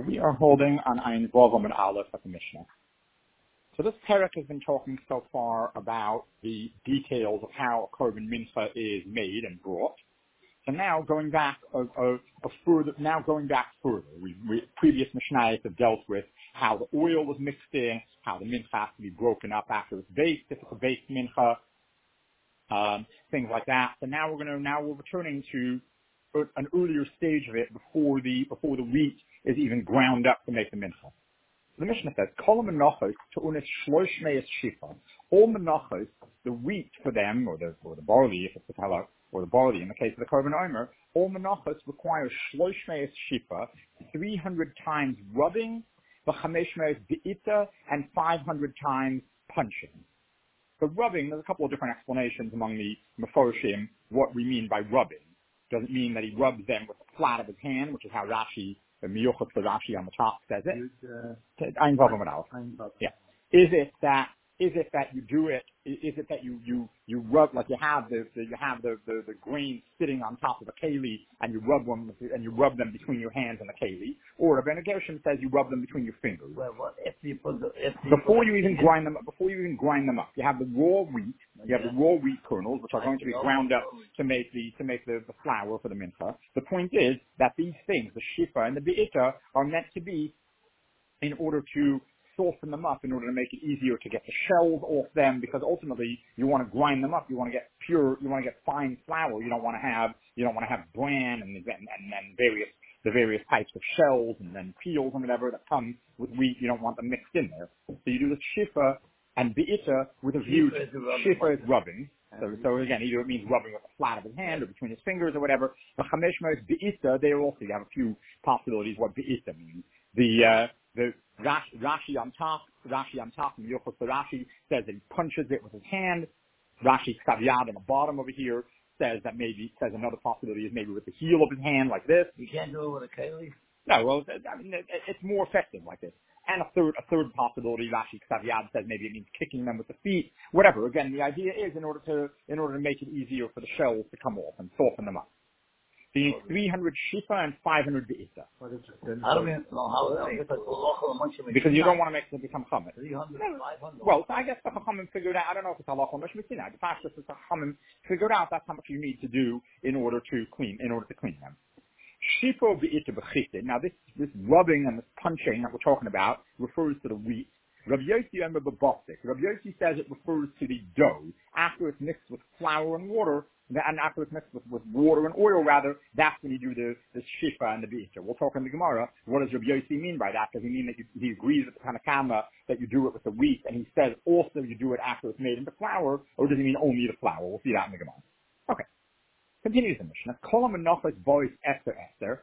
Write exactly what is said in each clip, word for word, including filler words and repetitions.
We are holding on Ein Vav and Aleph at the Mishnah. So this parak has been talking so far about the details of how a korban mincha is made and brought. So now going back a, a, a further, now going back further, we, we previous Mishnayos have dealt with how the oil was mixed in, how the mincha has to be broken up after it's baked, if it's a baked mincha, um, things like that. So now we're going to now we're returning to an earlier stage of it before the before the wheat is even ground up to make the mincha. So the Mishnah says, "Kol menachos tu'unis shlosh meis shifa." All menachos, the wheat for them, or the or the barley, if it's the tallow, or the barley in the case of the korban omer, all menachos require shlosh meis shifa, three hundred times rubbing, v'chamesh meis be'ita, and five hundred times punching. So rubbing, there's a couple of different explanations among the Meforshim what we mean by rubbing. Doesn't mean that he rubs them with the flat of his hand, which is how Rashi, the Miyuchot for Rashi on the top says it. Ein Vav Amud Aleph. Yeah. Is it that, is it that you do it, is it that you, you, you rub, like you have the, the you have the, the, the grain sitting on top of a keli and you rub them, and you rub them between your hands and the keli? Or Rabbeinu Gershom says you rub them between your fingers. Well, what, if you put the, if you before put you even grind them up, before you even grind them up, you have the raw wheat, you have the raw wheat kernels, which are going to be ground up to make the, to make the, the flour for the mincha. The point is that these things, the shifa and the be'ita, are meant to be in order to soften them up, in order to make it easier to get the shells off them, because ultimately you want to grind them up, you want to get pure, you want to get fine flour, you don't want to have, you don't want to have bran and, and, and various, the various types of shells and then peels and whatever that come with wheat, you don't want them mixed in there. So you do the shifa and be'ita with a view to, shifa is rubbing. So, so again, either it means rubbing with the flat of his hand or between his fingers or whatever. But chamesh meis be'ita, they also, you have a few possibilities what be'ita means. The, uh, the Rashi, Rashi on top, Rashi on top, and Yochos Rashi says that he punches it with his hand. Rashi Ksav Yad on the bottom over here says that maybe, says another possibility is maybe with the heel of his hand like this. You can't do it with a keli? No, well, I mean, it, it's more effective like this. And a third, a third possibility, Rashi Ksav Yad says maybe it means kicking them with the feet, whatever. Again, the idea is in order to, in order to make it easier for the shells to come off and soften them up. So you need three hundred shifa and five hundred be'ita. I don't even know how it is. Because you don't want to make them become chametz. three hundred, five hundred. Well, so I guess the chachamim figured out, I don't know if it's halacha or mishmitzina. The fact is the chachamim figured out that's how much you need to do in order to clean, in order to clean them. Shifo be'ita b'chite. Now this, this rubbing and this punching that we're talking about refers to the wheat. Rabbi Yossi and Rabbi Bostik. Rabbi Yossi says it refers to the dough. After it's mixed with flour and water, and after it's mixed with, with water and oil, rather, that's when you do the, the shifa and the be'ita. We'll talk in the Gemara. What does Rabbi Yossi mean by that? Does he mean that you, he agrees with the Tanakama that you do it with the wheat, and he says also you do it after it's made into flour, or does he mean only the flour? We'll see that in the Gemara. Okay. Continues the Mishnah. Kol menachos bois eser eser.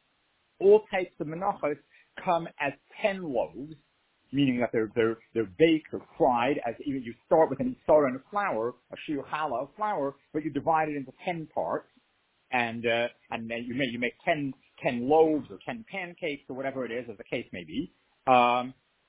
All types of menachos come as ten loaves, meaning that they're, they're, they're baked or fried, as even you start with an isara and a flour, a shiur challah of flour, but you divide it into ten parts, and, uh, and then you make, you make ten, ten loaves or ten pancakes or whatever it is, as the case may be. Um,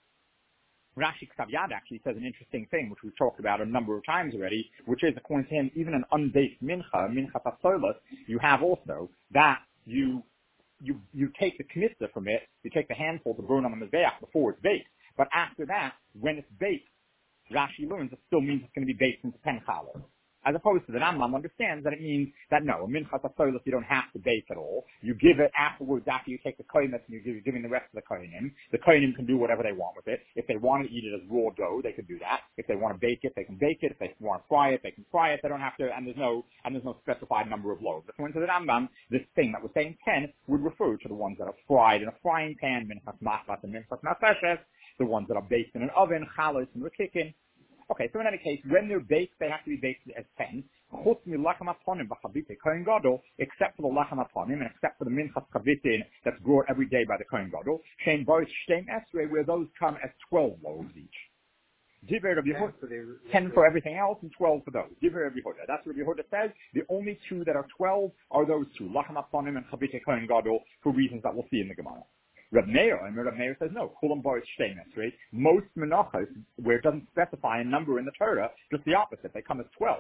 Rashi Ksav Yad actually says an interesting thing, which we've talked about a number of times already, which is, according to him, even an unbaked mincha, mincha tasolas, you have also that you, you, you take the knitzah from it, you take the handful to burn on the mizbeach before it's baked. But after that, when it's baked, Rashi learns it still means it's going to be baked into ten challah. As opposed to the Rambam understands that it means that no, a mincha tasolos you don't have to bake at all. You give it afterwards, after you take the kohenet and you're giving the rest of the kohenim. The kohenim can do whatever they want with it. If they want to eat it as raw dough, they can do that. If they want to bake it, they can bake it. If they want to fry it, they can fry it. They don't have to, and there's no, and there's no specified number of loaves. According to the Rambam, this thing that we're saying ten would refer to the ones that are fried in a frying pan, minchas machlas and minchas nafeshes, the ones that are baked in an oven, chalos and rekikin. Okay, so in any case, when they're baked, they have to be baked as ten. Except for the lachem aponim and except for the minchas kavitin that's brought every day by the kohen gadol. Shein bois shteim esrei, where those come as twelve loaves each. Divrei Rabbi Yehuda, ten for everything else and twelve for those. Divrei Rabbi Yehuda. That's what Rabbi Yehuda says. The only two that are twelve are those two, lachem aponim and chavite kohen gadol, for reasons that we'll see in the Gemara. Reb Meir, and Reb Meir says no. Kulam bois shteim esrei. Most menachos, where it doesn't specify a number in the Torah, just the opposite. They come as twelve.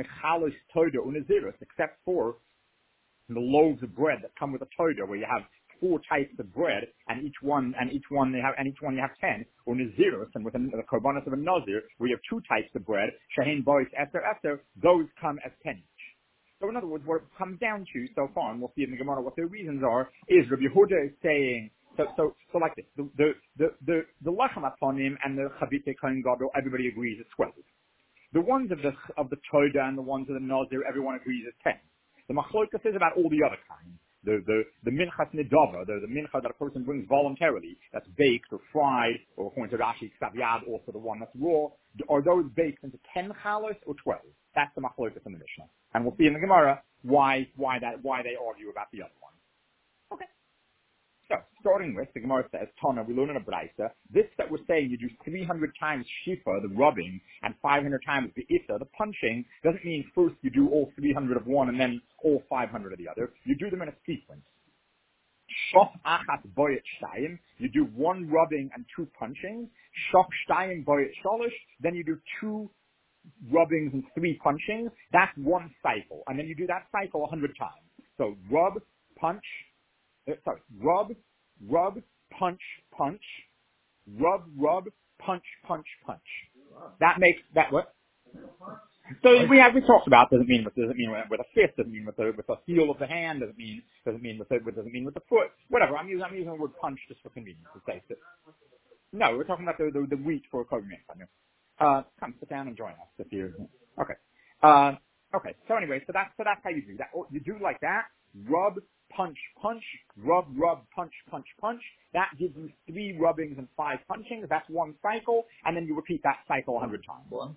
Except for the loaves of bread that come with a toda, where you have four types of bread, and each one, and each one they have, and each one you have ten, or Naziros, and with a, the korbanos of a Nazir, where you have two types of bread, Shahin Bois Eser Eser, those come as ten each. So in other words, what it comes down to so far, and we'll see in the Gemara what their reasons are, is Rabbi Yehuda is saying, so, so, so like this, the, the, the, the, the Lachem Aponim and the Chavite Kohen Gadol, everybody agrees it's twelve. The ones of the, of the Toda and the ones of the Nazir, everyone agrees it's ten. The Machlokas is about all the other kinds. The, the, the Minchas Nidava, the, the Mincha that a person brings voluntarily, that's baked or fried, or according to Rashi, Ksav also the one that's raw, are those baked into ten chalos or twelve? That's the Machlokas in the Mishnah. And we'll see in the Gemara why, why that, why they argue about the other one. Okay. So, starting with, the Gemara says, Tana, we learn in a Braisa, this that we're saying you do three hundred times Shifa, the rubbing, and five hundred times the Issa, the punching, doesn't mean first you do all three hundred of one and then all five hundred of the other. You do them in a sequence. Shof achat boyet shtayim, you do one rubbing and two punchings. Shof shtayim boyet sholish, then you do two rubbings and three punchings. That's one cycle. And then you do that cycle a hundred times. So rub, punch, uh, sorry, rub, rub, punch, punch, rub, rub, punch, punch, punch. That makes, that what? So we have, we talked about, doesn't mean with, doesn't mean with a fist, doesn't mean with the, with the heel of the hand, doesn't mean, doesn't mean with the, doesn't mean with the foot, whatever. I'm using, I'm using the word punch just for convenience to say it. No, we're talking about the, the, the wheat for a covenant. Uh, come, sit down and join us if you, okay. Uh, okay, so anyway, so that's, so that's how you do that. You do like that, rub, punch, punch, rub, rub, punch, punch, punch. That gives you three rubbings and five punchings. That's one cycle, and then you repeat that cycle a hundred times. One.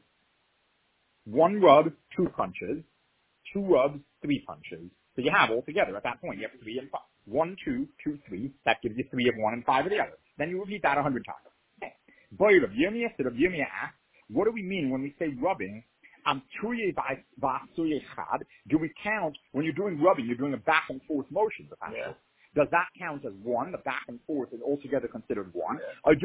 One rub, two punches, two rubs, three punches. So you have altogether at that point, you have three and five. One, two, two, three. That gives you three of one and five of the other. Then you repeat that a hundred times. Okay. Boy, Rav Yirmiyah, so Rav Yirmiyah asks, what do we mean when we say rubbing? Um, do we count, when you're doing rubbing, you're doing a back and forth motion? Yeah. Does that count as one? The back and forth is altogether considered one? Yeah.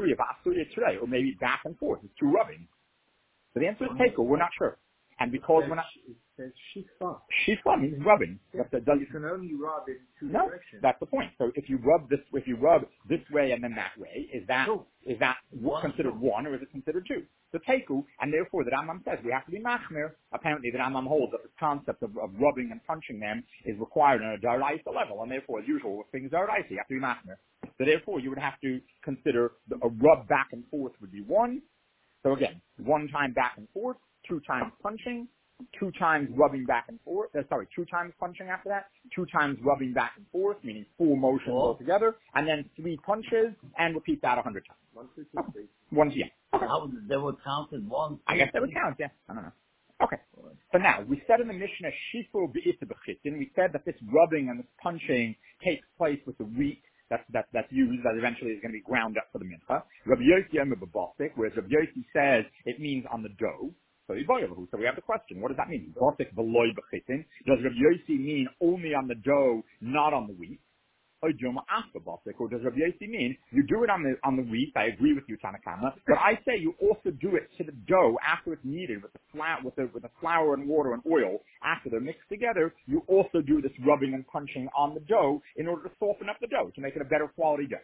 Or maybe back and forth is two rubbing. So the answer is Tekel, we're not sure. And because we're not... It says Shifa. Shifa means rubbing. Yeah. That's a, You can only rub in two no, directions. that's the point. So if you rub this, if you rub this way and then that way, is that, Two. is that One, considered two. one or is it considered two? The Teku, and therefore the Rambam says we have to be machmir. Apparently the Rambam holds that the concept of, of rubbing and punching them is required on a daraisa level, and therefore as usual with things daraisa, you have to be machmir. So therefore you would have to consider the, a rub back and forth would be one. So again, one time back and forth, two times punching, two times rubbing back and forth, uh, sorry, two times punching after that, two times rubbing back and forth, meaning four motions Four. altogether, and then three punches, and repeat that a hundred times. One, two, two, three. One, yeah. How would they would count as one? Two, I guess that would three. count, yeah. I don't know. Okay. So now, we said in the Mishnah, Shifu be'ita b'chitin, we said that this rubbing and this punching takes place with the wheat that's, that, that's used, that eventually is going to be ground up for the mincha. Rabbi Yossi Omer b'bosik, whereas Rabbi Yossi says it means on the dough. So so we have the question, what does that mean? Bosik v'loy b'chitin. Does Rabbi Yossi mean only on the dough, not on the wheat? Or does Rabbi Yossi mean you do it on the on the wheat? I agree with you, Tanakama, but I say you also do it to the dough after it's kneaded with the flour, with the with the flour and water and oil. After they're mixed together, you also do this rubbing and punching on the dough in order to soften up the dough to make it a better quality dough.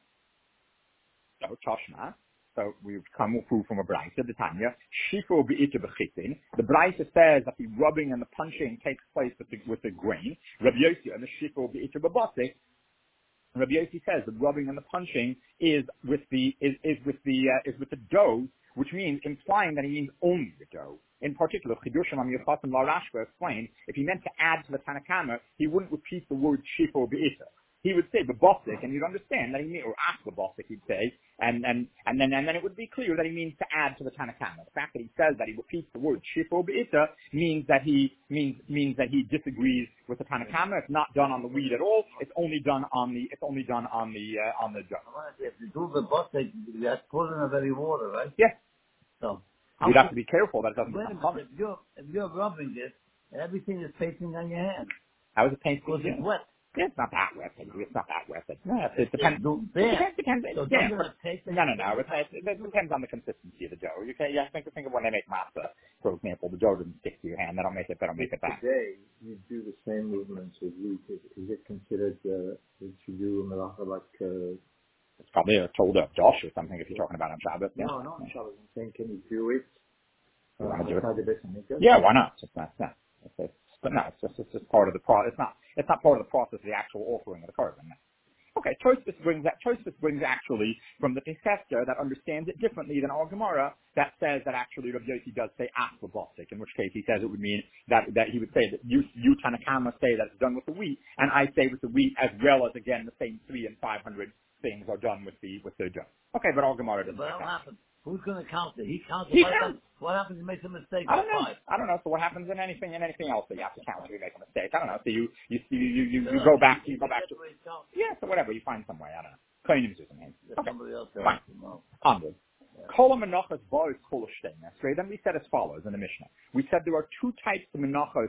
So Toshma. So we've come through from a Braisa, the Tanya. Shifo be'ita b'chitin. The Braisa says that the rubbing and the punching takes place with the with the grain. Rabbi Yossi and the Shifo be'ita b'basik. Rabbi Yossi says the rubbing and the punching is with the is, is with the uh, is with the dough, which means implying that he means only the dough. In particular, Chidushim Am Yochasim La Rashba explained if he meant to add to the Tanakama, he wouldn't repeat the word shifo be'ita. He would say b'bosik, and you'd understand that he means, or ask b'bosik, he'd say, and and and then and then it would be clear that he means to add to the Tanakama. The fact that he says that he repeats the word shifo be'ita means that he means means that he disagrees with the Tanakama. It's not done on the wheat at all. It's only done on the it's only done on the uh, on the dough. If you do the bosik, you have to put in a very water, right? Yes. So You'd have to be careful that it doesn't wait a become minute, if you're if you're rubbing this, everything is facing on your hand How is it painful? because it's wet. Yeah, it's not that west. It's not that west. No, it depends. Do It depends. depends So yeah. don't take the No, no, no. It, it, it depends on the consistency of the dough. You can, yeah, think, think of when they make matzah, for example, the dough doesn't stick to your hand. They don't make it. They don't make it back. Today, you do the same movements as wheat. Is, is it considered uh, that you do melacha like? Uh, It's probably a told up Josh or something if you're talking about on Shabbos. Yeah. no, not on Shabbos. I'm saying, can you do it? You Uh, want to do it? outside the Beit Hamikdash? Yeah, why not? It's not, it's not, it's, it's, but no, it's just, it's just part of the pro. It's not, it's not part of the process of the actual offering of the korban. Okay, Tosfos brings that. Tosfos brings actually from the Pesachta that understands it differently than our Gemara that says that actually Rabbi Yossi does say after Bostik, in which case he says it would mean that that he would say that you you Tanakama say that it's done with the wheat, and I say with the wheat as well as again the same three and five hundred things are done with the with the dough. Okay, but our Gemara doesn't. But Like what that. happens? Who's going to count it? He counts He it. What counts. happens, what happens if he makes a mistake? I don't know. Five. I don't know. So what happens in anything in anything else that you have to count if you make a mistake? I don't know. So you you you you, you, you go back you go back to yeah. So whatever you find some way. I don't know. Claims or something. Okay. Somebody else Fine. Onward. Kol menachos bois kol shteina. So then we said as follows in the Mishnah. We said there are two types of menachos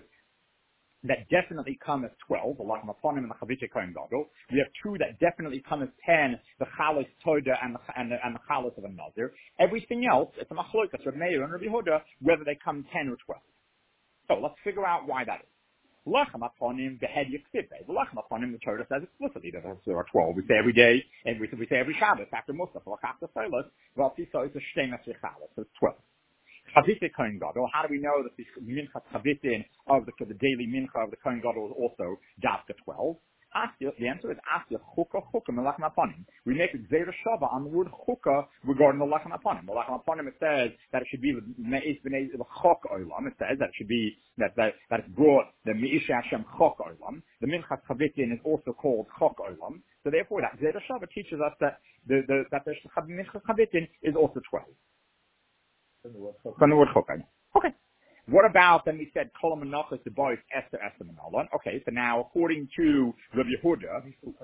that definitely come as twelve, the Lachem Aponim and the Chavitche Kohen Gadol. We have two that definitely come as ten, the Chalos Toda and the, and the, and the Chalos of a Nazir. Everything else, it's a Machlokas, Reb Meir and Rabbi Yehuda, whether they come ten or twelve. So let's figure out why that is. Lachem Aponim, behead Yiksibe. The Lachem Aponim, the Torah says explicitly that there are twelve. We say every day, and we, we say every Shabbos, after Musaf, after Solos, well, so it's a Shtemas Chalos, so it's twelve. Chavite Kohen Gadol. How do we know that the mincha chavitin of the, the daily mincha of the Kohen Gadol is also dafka twelve? Asya, the answer is Asya chukah chukah melachem aponim. We make a gzeira shava on the word chukah regarding the lachem aponim. The lachem aponim, it says that it should be me'is b'nei chok olam. It says that it should be that that that it's brought the me'isha Hashem chok olam. The mincha chavitin is also called chok olam. So therefore, that gzeira shava teaches us that the, the that the mincha chavitin is also twelve. From the word chokah. Okay. What about, then we said, Kol Menachos the boys Esther Esther Menalon. Okay, so now according to Rabbi Yehuda,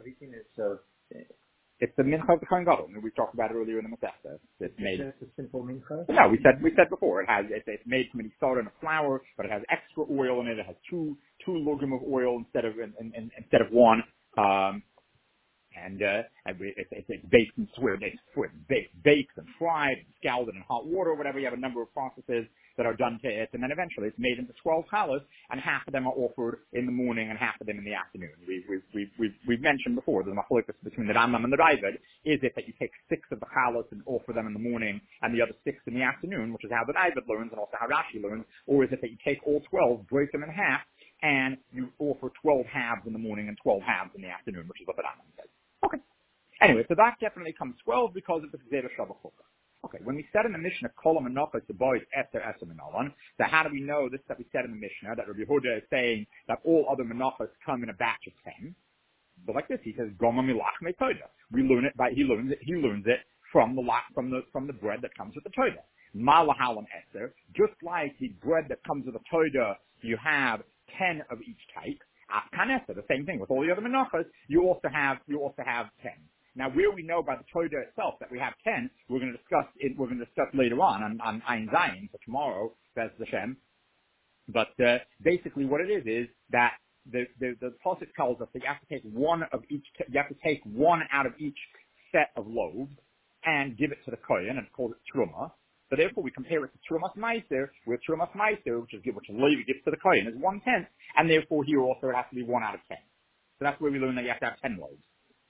it's the mincha of the Kohen Gadol. We talked about it earlier in the Masechta. It's made. It's a simple mincha? No, we said we said before it has it's, it's made from any soda and a flour, but it has extra oil in it. It has two two lugim of oil instead of in, in, instead of one. Um, And, uh, and we, it's, it's, it's baked and sweated, it's baked, baked and fried and scalded in hot water, whatever. You have a number of processes that are done to it. And then eventually it's made into twelve challahs, and half of them are offered in the morning and half of them in the afternoon. We, we, we, we've, we've mentioned before, the machlokes between the Rambam and the Raavad, is it that you take six of the challahs and offer them in the morning and the other six in the afternoon, which is how the Raavad learns and also how Rashi learns, or is it that you take all twelve, break them in half, and you offer twelve halves in the morning and twelve halves in the afternoon, which is what the Rambam says. Okay. Anyway, so that definitely comes twelve because of the Gzeira Shava Chukah. Okay, when we said in the Mishnah, Kol HaMenachos the boys Esther Esther Menalon, so how do we know this that we said in the Mishnah, that Rabbi Yehuda is saying that all other Menachos come in a batch of ten? But like this, he says, Goma Milach Metoda. We learn it by, he learns it, he learns it from the from the, from the bread that comes with the Toda. Malahalam Esther, just like the bread that comes with the Toda, you have ten of each type. Afkanesa, the same thing with all the other menachos. You also have you also have ten. Now, where we know by the Torah itself that we have ten, we're going to discuss it. We're going to discuss later on on, on Ein Zayin, so tomorrow, Bez Hashem. But uh, basically, what it is is that the the the pasuk tells us that you have to take one of each. You have to take one out of each set of loaves and give it to the kohen, and it's called truma. So therefore, we compare it to Trumas Meiser, where Trumas Meiser, which is which Levi gives to the Kohen, is one tenth, and therefore here also it has to be one out of ten. So that's where we learn that you have to have ten loaves.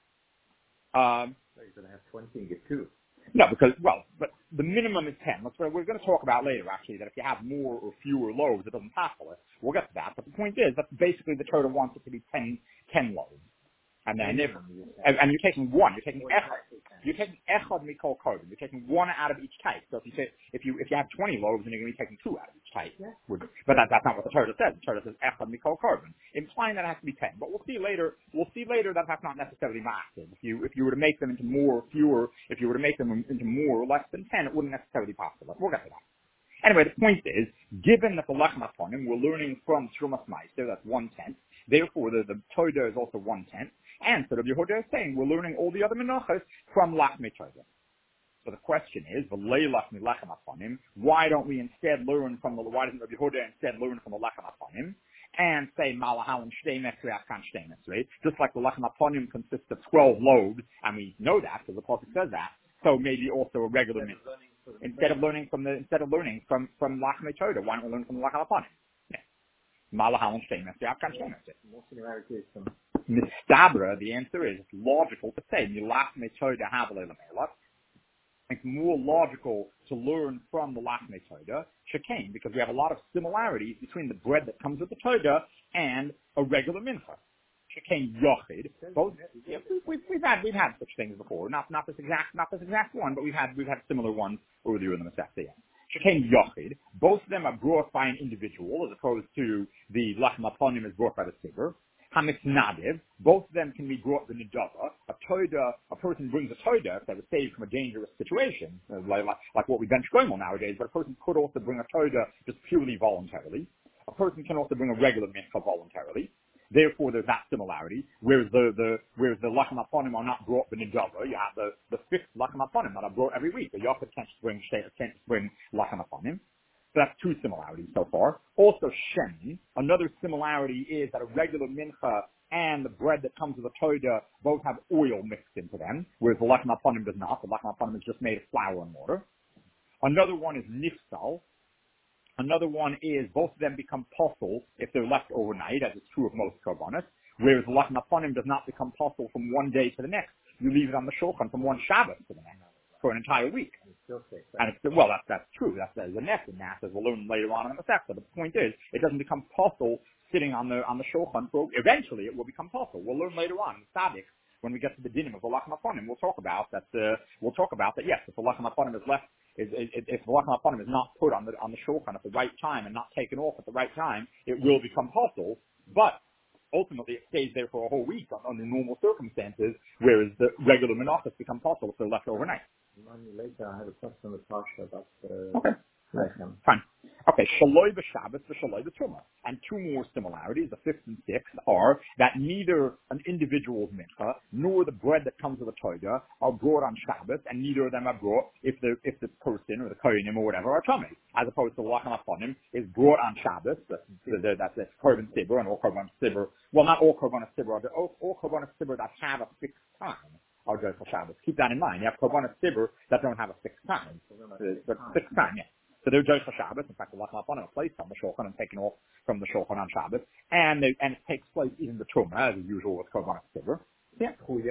Um, so you're going to have twenty and get two. No, because well, but the minimum is ten. That's what we're going to talk about later. Actually, that if you have more or fewer loaves, it doesn't tackle it. We'll get to that. But the point is that basically the Torah wants it to be ten, ten loaves. And then if, and, and you're taking one, you're taking echad, you're taking echad mikol korban. You're taking one out of each type. So if you say, if you, if you have twenty loaves, then you're going to be taking two out of each type. Yeah. But that, that's not what the Torah says. The Torah says echad mikol korban, implying that it has to be ten. But we'll see later, we'll see later that that's not necessarily massive. If you, if you were to make them into more or fewer, if you were to make them into more or less than ten, it wouldn't necessarily be possible. We'll get to that. Anyway, the point is, given that the Lachem Aponim, we're learning from Trumas Meister, that's one tenth. Therefore, the, the Toida is also one tenth. And so Rabbi Yehuda is saying, we're learning all the other menachos from Lachmei Toida. So the question is, V'lei Lachmei Lachem Aponim, why don't we instead learn from the, why doesn't Rabbi Yehuda instead learn from the Lachem Aponim? and say malahal and shtemes re'achkan shtemes, right? Just like the lachem aponim consists of twelve loaves, and we know that because the pasuk says that. So maybe also a regular mitzvah. Instead of learning from the instead of learning from from lachem etoda, why don't we learn from the lachem aponim? Yeah. Malahal and shtemes re'achkan shtemes. Mistabra, the answer is it's logical to say milachem etoda havale lamelach. It's more logical to learn from the lachem etoda shekain, because we have a lot of similarities between the bread that comes with the toda and a regular mincha. Shekain yochid. Both yeah, we've, we've had we've had such things before. Not not this exact not this exact one, but we've had we've had similar ones earlier in the Masechta. Shekain yochid. Both of them are brought by an individual, as opposed to the lachem aponim is brought by the tzibur. Hamitznadiv, both of them can be brought the nidava. A toda, a person brings a toda if they were saved from a dangerous situation, like, like, like what we bench going on nowadays, but a person could also bring a toda just purely voluntarily. A person can also bring a regular mincha voluntarily. Therefore, there's that similarity. Whereas the, the whereas the lachem aponim are not brought the nidava, you have the, the fifth lachem aponim that are brought every week. The yochid can't bring, can't bring lachem aponim. So that's two similarities so far. Also, Sheni, another similarity is that a regular mincha and the bread that comes with a toda both have oil mixed into them, whereas the lachem aponim does not. The lachem aponim is just made of flour and water. Another one is nifsal. Another one is both of them become posel if they're left overnight, as is true of most korbanos, whereas the lachem aponim does not become posel from one day to the next. You leave it on the shulchan from one Shabbat to the next for an entire week. And it's, well, that's, that's true. That's, that's the nest in that, as we'll learn later on in the Masechta. The point is, it doesn't become possible sitting on the, on the shulchan. For, eventually, it will become possible. We'll learn later on in Tzaddik, when we get to the dinim of the lachem aponim, we'll talk about that, uh, we'll talk about that, yes, if the lachem aponim is left, is, is, if the lachem aponim is not put on the, on the shulchan at the right time and not taken off at the right time, it will become possible, but ultimately it stays there for a whole week under normal circumstances, whereas the regular menachos become possible if they're left overnight. Later, I have a question with Pasha about uh, okay. lechem. Fine. Okay, shaloi b'Shabbos v'shaloi b'Truma. And two more similarities, the fifth and sixth, are that neither an individual's mincha nor the bread that comes with the toda are brought on Shabbos, and neither of them are brought if the if the person or the kohenim or whatever are tummy. As opposed to the lachem aponim is brought on Shabbos. That's the, the, that's the korban sibur and all korban sibur. Well, not all korban sibur. All, all korban sibur that have a fixed time are joyful Shabbos. Keep that in mind. You have korban sibur that don't have a fixed time. But fixed time, yeah. So they're joyful Shabbos. In fact, the lachem aponim are placed on the shulchan and taken off from the shulchan on Shabbos, and they, and it takes place even the truma as usual with korban sibur. Yeah,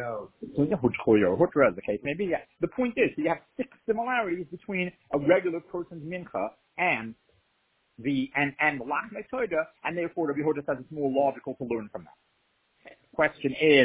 whatever the case may be. Yeah. The point is, so you have six similarities between a regular person's mincha and the and and the lachem toda, and therefore Rabbi Yehuda says it's more logical to learn from that. Question is,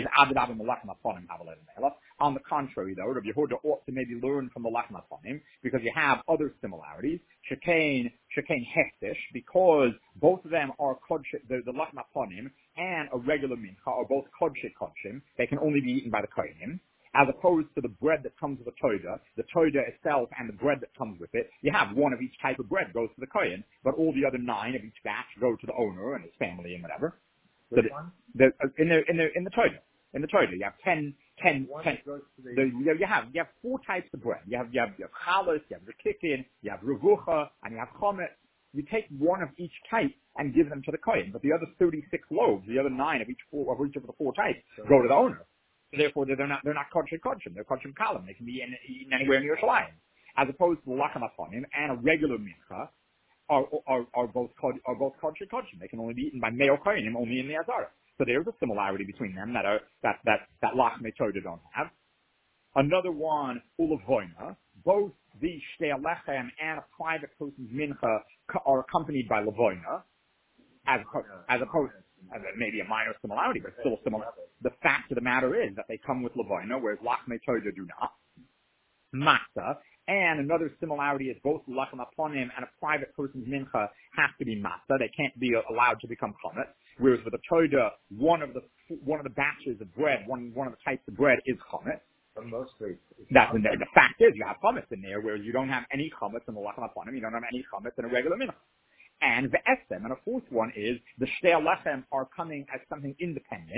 on the contrary, though, Rabbi Yehuda ought to maybe learn from the lachem aponim, because you have other similarities. Shekain, shekain heftish, because both of them are kodshik, the, the lachem aponim and a regular mincha are both kodshik kodshim. They can only be eaten by the kohenim. As opposed to the bread that comes with the toda, the toda itself and the bread that comes with it, you have one of each type of bread goes to the kohen, but all the other nine of each batch go to the owner and his family and whatever. Which the, one? The, in the in the in the toda, in the toda, you have ten, ten, one ten. goes to the, The, you, you have you have four types of bread. You have you have you have chalus, you have rekikin, you have revucha, and you have chomet. You take one of each type and give them to the kohen, but the other thirty-six loaves, the other nine of each four of each of the four types, so go to the owner. So therefore, they're not they're not kodshim kodshim. They're kodshim kalim. They can be in, eaten anywhere in Yerushalayim, as opposed to the lachem aponim and a regular mincha. Are, are, are both are both kodshim kodshim. They can only be eaten by male kohenim, only in the azara. So there's a similarity between them that are that that that lachem toda don't have. Another one, ulavoina. Both the shtei lechem and a private person's mincha are accompanied by lavoina, as as opposed as maybe a minor similarity, but still similar. The fact of the matter is that they come with lavoina, whereas lachem toda do not. Matzah. And another similarity is both lachem aponim and a private person's mincha have to be matzah. They can't be allowed to become chametz. Whereas with a toda, one of the one of the batches of bread, one one of the types of bread is chametz. But mostly, that's in there. The fact is, you have chametz in there, whereas you don't have any chametz in the lachem aponim. You don't have any chametz in a regular mincha. And the esem, and a fourth one is the shtei lechem are coming as something independent,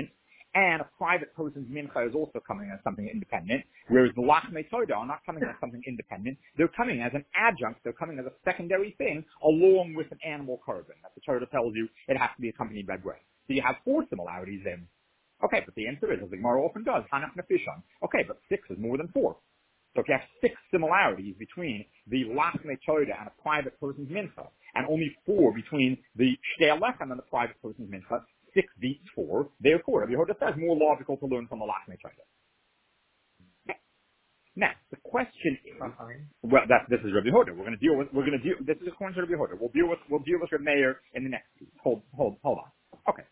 and a private person's mincha is also coming as something independent, whereas the lachmei toda are not coming as something independent. They're coming as an adjunct. They're coming as a secondary thing along with an animal korban. That the Torah tells you it has to be accompanied by bread. So you have four similarities then. Okay, but the answer is, as the Gemara often does, Hanach Nefishon. Okay, but six is more than four. So if you have six similarities between the lachmei toda and a private person's mincha, and only four between the shtei lechem and the private person's mincha, six beats four. Therefore, Rabbi Yehuda says more logical to learn from the lachmei toda. Okay. Now, the question is, well, that this is Rabbi Yehuda. We're going to deal with. We're going to deal. This is according to Rabbi Yehuda. We'll deal with. We'll deal with Rabbi Meir in the next piece. Hold, hold, hold on. Okay.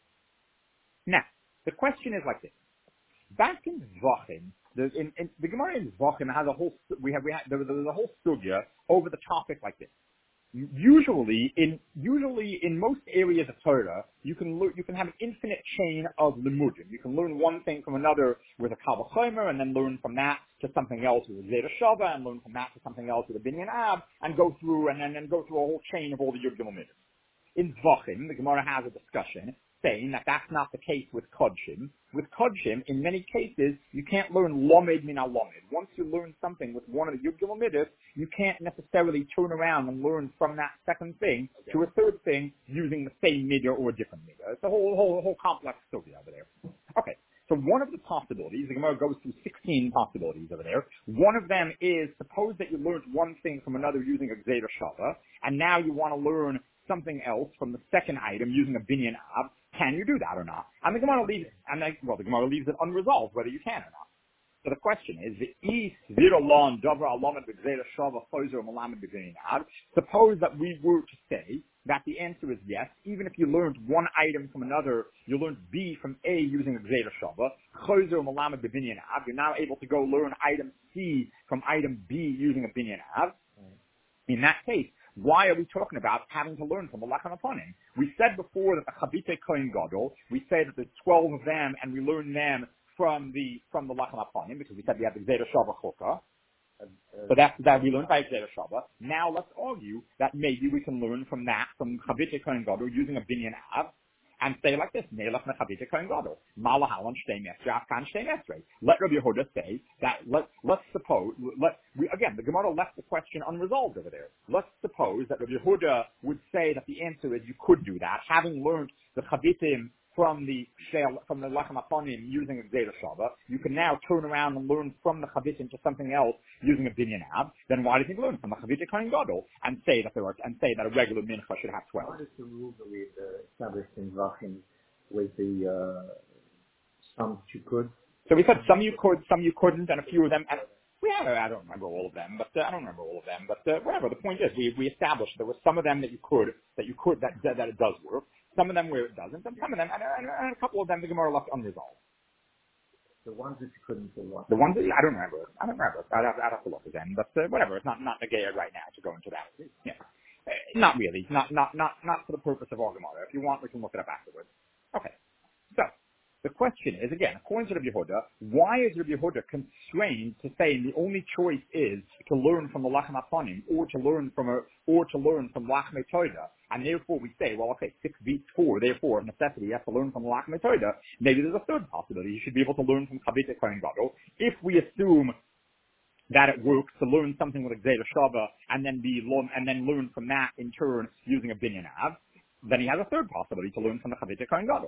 Now, the question is like this. Back in Zvachim, there's in, in the Gemara in Zvachim has a whole. We have we have there was, there was a whole sugya over the topic like this. Usually, in usually in most areas of Torah, you can learn, you can have an infinite chain of limudim. You can learn one thing from another with a kal v'chomer, and then learn from that to something else with a zera shava, and learn from that to something else with a binyan ab, and go through and then and go through a whole chain of all the yud gimel midim. In Zvachim, the Gemara has a discussion saying that that's not the case with Kodshim. With Kodshim, in many cases, you can't learn Lomed min al-Lomed. Once you learn something with one of the Yud Gimel Midas, you can't necessarily turn around and learn from that second thing to a third thing using the same midah or a different midah. It's a whole, whole, whole complex story over there. Okay. So one of the possibilities, the Gemara goes through sixteen possibilities over there. One of them is, suppose that you learned one thing from another using a Gzeda Shava, and now you want to learn something else from the second item using a binyan ab. Can you do that or not? And the Gemara leaves, and the, well, the Gemara leaves it unresolved whether you can or not. So the question is, the e zero lon davar alamed b'gzeda shava chozer malamed b'binyan ab. Suppose that we were to say that the answer is yes, even if you learned one item from another, you learned B from A using a gzeda shava chozer malamed b'binyan ab. You're now able to go learn item C from item B using a binyan ab. In that case, why are we talking about having to learn from the Lachem Aponim? We said before that the Chabite Kohen Gadol, we say that there's twelve of them, and we learn them from the from the Lachem Aponim, because we said we have the Gzeda Shava Chokah. So that's that we learned by Gzeda Shava. Now let's argue that maybe we can learn from that, from Chabite Kohen Gadol, using a Binyan Av, and say like this, Neilach Nechabite Kohen Gadol, Malahalan Shtei Mesre, Afkan Shtei Mesre. Let Rabbi Yehuda say that, let, let's suppose, let, we, again, the Gemara left the question unresolved over there. Let's suppose that Rabbi Yehuda would say that the answer is you could do that, having learned the Chabitim from the from the Lachem Aponim using a Gzeda Shava, you can now turn around and learn from the Chavitim to something else using a Binyan Ab. Then why did you learn from the Chavite Kohen Gadol and say that there are and say that a regular mincha should have twelve? What is the rule that we've uh, established in Zvachim with the uh, some you could? So we said some you could, some you couldn't, and a few of them. And we have, I don't remember all of them, but uh, I don't remember all of them. But uh, whatever. The point is, we we established there were some of them that you could, that you could, that that, that it does work. Some of them where it doesn't, and some of them, and, and, and a couple of them, the Gemara left unresolved. The ones that you couldn't do what? The ones that, I don't remember. I don't remember. I'd have, I'd have to look again, but uh, whatever. It's not not negated right now to go into that. Yeah, uh, not really. Not not not not for the purpose of our Gemara. If you want, we can look it up afterwards. Okay. So the question is, again, according to Rabbi Yehuda, why is Rabbi Yehuda constrained to say the only choice is to learn from the Lachem Aponim or to learn from a or to learn from Lachmei Toda? And therefore we say, well, okay, six beats four, therefore, of necessity, you have to learn from Lachmei Toda. Maybe there's a third possibility. You should be able to learn from Chavite Kohen Gadol. If we assume that it works to learn something with a Gzeda Shava and then be and then learn from that in turn using a Binyan Av, then he has a third possibility to learn from the Chavite Kohen Gadol.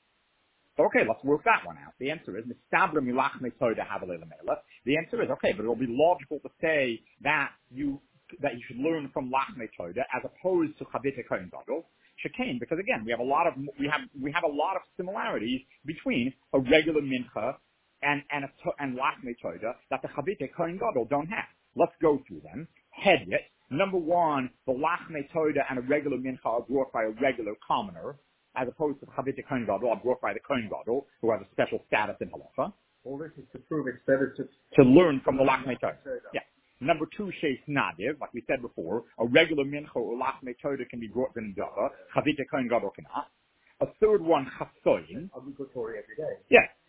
So, okay, let's work that one out. The answer is, Mistabra milachmei toda havalei lamela. The answer is, okay, but it will be logical to say that you, that you should learn from lachmei toda as opposed to chavite kohen gadol. Shekain, because again, we have a lot of, we have, we have a lot of similarities between a regular mincha and, and a, and lachmei toda that the chavite kohen gadol don't have. Let's go through them. Head it. Number one, the lachmei toda and a regular mincha are brought by a regular commoner, as opposed to the Chavite Kohen Gadol, brought by the Kohen Gadol, who has a special status in halacha. All this is to prove it's better to to learn from the Lachmei Toda. Yeah. Number two, Sheis Nadiv, like we said before, a regular mincha or Lachmei Toda can be brought in Dava. Chavite Kohen Gadol cannot. A third one, Chasoyin. obligatory every day. Yeah. A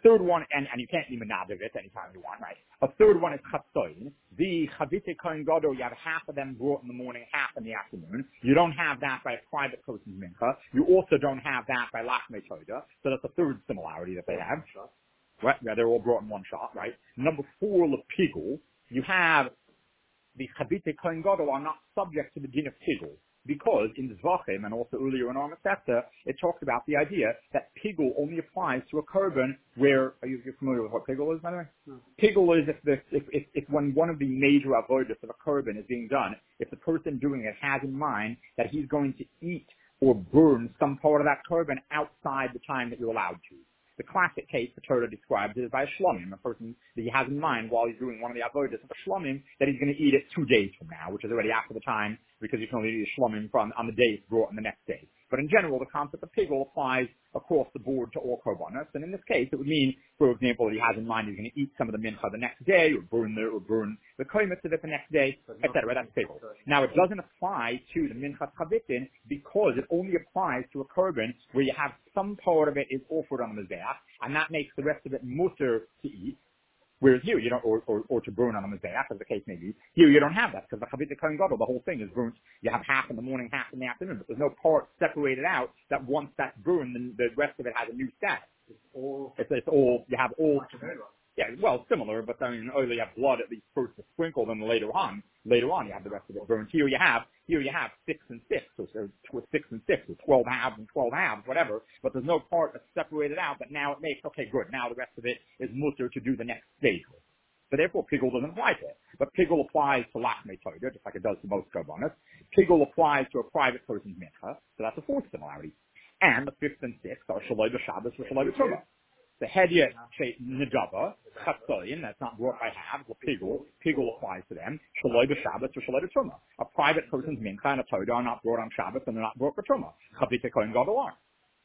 third one, and, and you can't even nab of it anytime you want, right? A third one is chatzoin. The chavite kohen gadol, you have half of them brought in the morning, half in the afternoon. You don't have that by a private person's mincha. You also don't have that by lachmei toida. So that's a third similarity that they have. Right? Yeah, they're all brought in one shot, right? Number four, lepigul. You have the chavite kohen gadol are not subject to the din of pigul. Because in the Zvachim and also earlier in our Masechta, it talks about the idea that pigul only applies to a korban where, are you you're familiar with what pigul is, by the way? No. Pigul is if, the, if, if, if when one of the major avodas of a korban is being done, if the person doing it has in mind that he's going to eat or burn some part of that korban outside the time that you're allowed to. The classic case the Torah describes is by a shlomim, a person that he has in mind while he's doing one of the avodas of a shlomim that he's going to eat it two days from now, which is already after the time because you can only eat a shlomim from on the day it's brought in the next day. But in general, the concept of pigul applies across the board to all korbanos, and in this case, it would mean, for example, that he has in mind he's going to eat some of the mincha the next day, or burn the or burn the koimitz of it the next day, et cetera. That's pigul. Now, it doesn't apply to the mincha chavitin because it only applies to a korban where you have some part of it is offered on the mizbeach, and that makes the rest of it mutter to eat. Whereas here you don't, or, or, or to burn on the mizbeach, as the case may be. Here you don't have that because the chavit kohen gadol, the whole thing is burnt. You have half in the morning, half in the afternoon, but there's no part separated out that once that's burned, then the rest of it has a new status. It's all. It's, it's all. You have all. Yeah, well, similar, but I mean, earlier you have blood at least first to sprinkle, then later on, later on you have the rest of it burned. Here you have, here you have six and six, or, or six and six, or twelve halves and twelve halves, whatever, but there's no part that's separated out that now it makes, okay, good, now the rest of it is mutter to do the next stage with. So therefore, pigul doesn't apply to it. But pigul applies to lachmei toida, just like it does to most korbanos. Pigul applies to a private person's mincha, so that's a fourth similarity. And the fifth and sixth are shaloi b'Shabbos or shaloi b'Truma. The hediyah nedava, chatzoyin, that's not brought by halves, or pigul, pigul applies to them, shaloi b'Shabbos or shaloi b'Truma. A private person's mincha and a toida are not brought on Shabbos and they're not brought for Truma. Chavite kohen gadol are.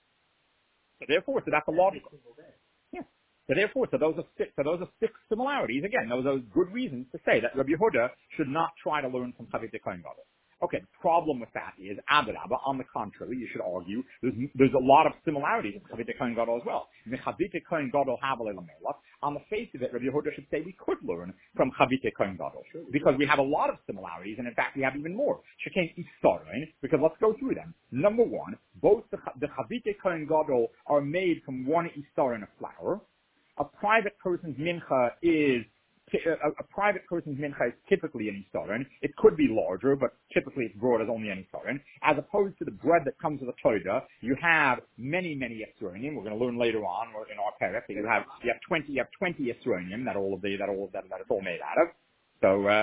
So therefore, so that's a logical. Yeah. So therefore, so those are six, so those are six similarities. Again, those are good reasons to say that Rabbi Yehuda should not try to learn from Chavite kohen gadol. Okay, the problem with that is, Adarabba, on the contrary, you should argue, there's, there's a lot of similarities in Chavite kohen gadol as well. Chavite kohen gadol havale lamelach. On the face of it, Rabbi Yehuda should say we could learn from Chavite kohen gadol because we have a lot of similarities, and in fact, we have even more. Shekain isarein, because let's go through them. Number one, both the, the Chavite kohen gadol are made from one isarein of flour. A private person's mincha is A, a private person's mincha is typically an isaron. It could be larger, but typically it's brought as only an isaron. As opposed to the bread that comes with a toida, you have many, many esronim. We're going to learn later on in our parak. You have you have twenty you have twenty esronim that all of the that all of that that it's all made out of. So uh,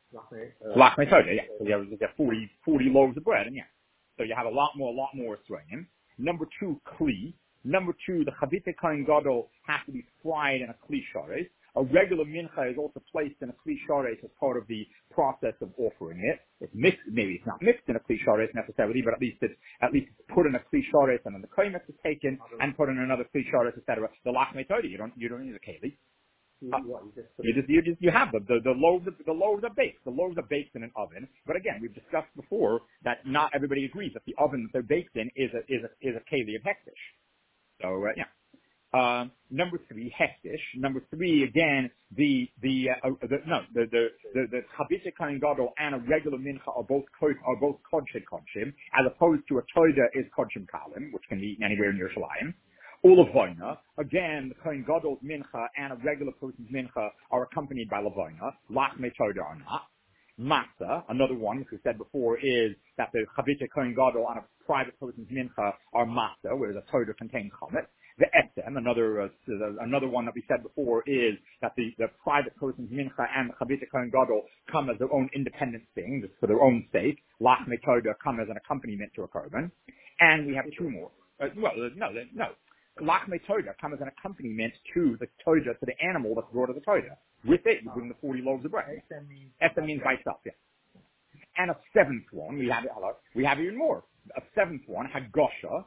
lachmei toida, yeah. So you have, you have forty, forty loaves of bread, and yeah. So you have a lot more, a lot more esronim. Number two, kli. Number two, the chavite kohen gadol has to be fried in a kli shares. A regular mincha is also placed in a kli shares as part of the process of offering it. It's mixed, maybe it's not mixed in a kli shares necessarily, but at least it's at least it's put in a kli shares and then the kohemet is taken and put in another kli shares, et cetera. The lachmei toida, you don't you don't need a keli. Uh, you just you just you have them. The the loaves the loaves are baked. The loaves are baked in an oven. But again, we've discussed before that not everybody agrees that the oven that they're baked in is a is a is a keli of hektish. So uh, yeah. Uh, number three, hektish. Number three, again, the the, uh, the no the the the, the chavite kohen gadol and a regular mincha are both are both kodshim kodshim, as opposed to a toida is kodshim kalim, which can be eaten anywhere in Yerushalayim. Ulavoina, again, the kohen gadol's mincha and a regular person's mincha are accompanied by lavoina. Lachmei toida are not. Matzah, another one, which we said before, is that the chavite kohen gadol and a private person's mincha are matzah, whereas a toida contains chametz. The etem, another uh, another one that we said before, is that the, the private person's mincha and the chavite kohen gadol come as their own independent thing, just for their own sake. Lachmei toida come as an accompaniment to a korban. And we have two more. Uh, well, no, no. Lachmei toida come as an accompaniment to the toida, to the animal that's brought as a toida. With it, you bring the forty loaves of bread. Etem means by itself, yeah. And a seventh one, we have hello, we have even more. A seventh one, hagosha,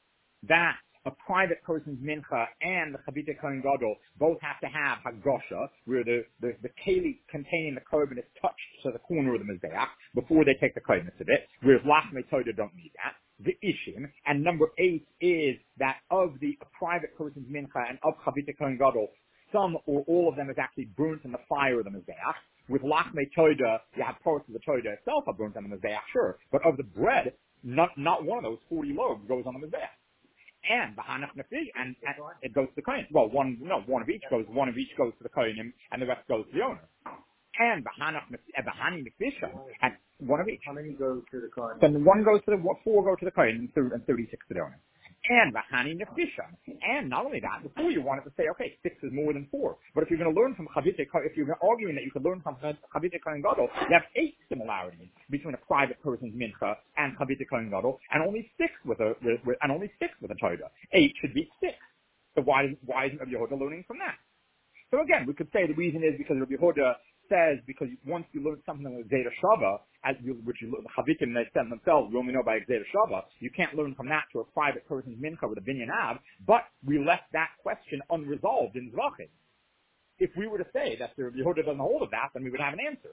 that a private person's mincha and the chavite kohen gadol both have to have hagosha, where the, the, the keli containing the korban is touched to the corner of the mizbeach before they take the kohemet of it, whereas lachmei toida don't need that. the Ishim, and number eight is that of the private person's mincha and of Chavite Kohen Gadol, some or all of them is actually burnt in the fire of the Mizbeach. With Lachme Toida, you have parts of the Toida itself are burnt on the Mizbeach, sure, but of the bread, not not one of those forty loaves goes on the Mizbeach. And Bahanach Nefi, and, and it goes to the Kohen. Well, one no, one of each goes, one of each goes to the Kohen, and the rest goes to the owner. And Bahanach Bahani Nefisha, and one of each. How many go to the Kohen? Then one goes to the four go to the Kohen, and thirty-six to the owner. And Bahani Nefisha. And not only that, before you wanted to say, okay, six is more than four. But if you're going to learn from Chavite, if you're arguing that you could learn from Chavite Kohen Gadol, you have eight similarities between a private person's mincha and Chavite Kohen Gadol, and only six with a, with, with, and only six with a Toida. Eight should be six. So why, why isn't Rabbi Yehuda learning from that? So again, we could say the reason is because Rabbi Yehuda says, because once you learn something like Zeta Shava, as you, which you, the Chavitim, they said themselves, we only know by Zeta Shava, you can't learn from that to a private person's mincha with a binyan av, but we left that question unresolved in Zvachim. If we were to say that the Yehuda doesn't hold of that, then we would have an answer.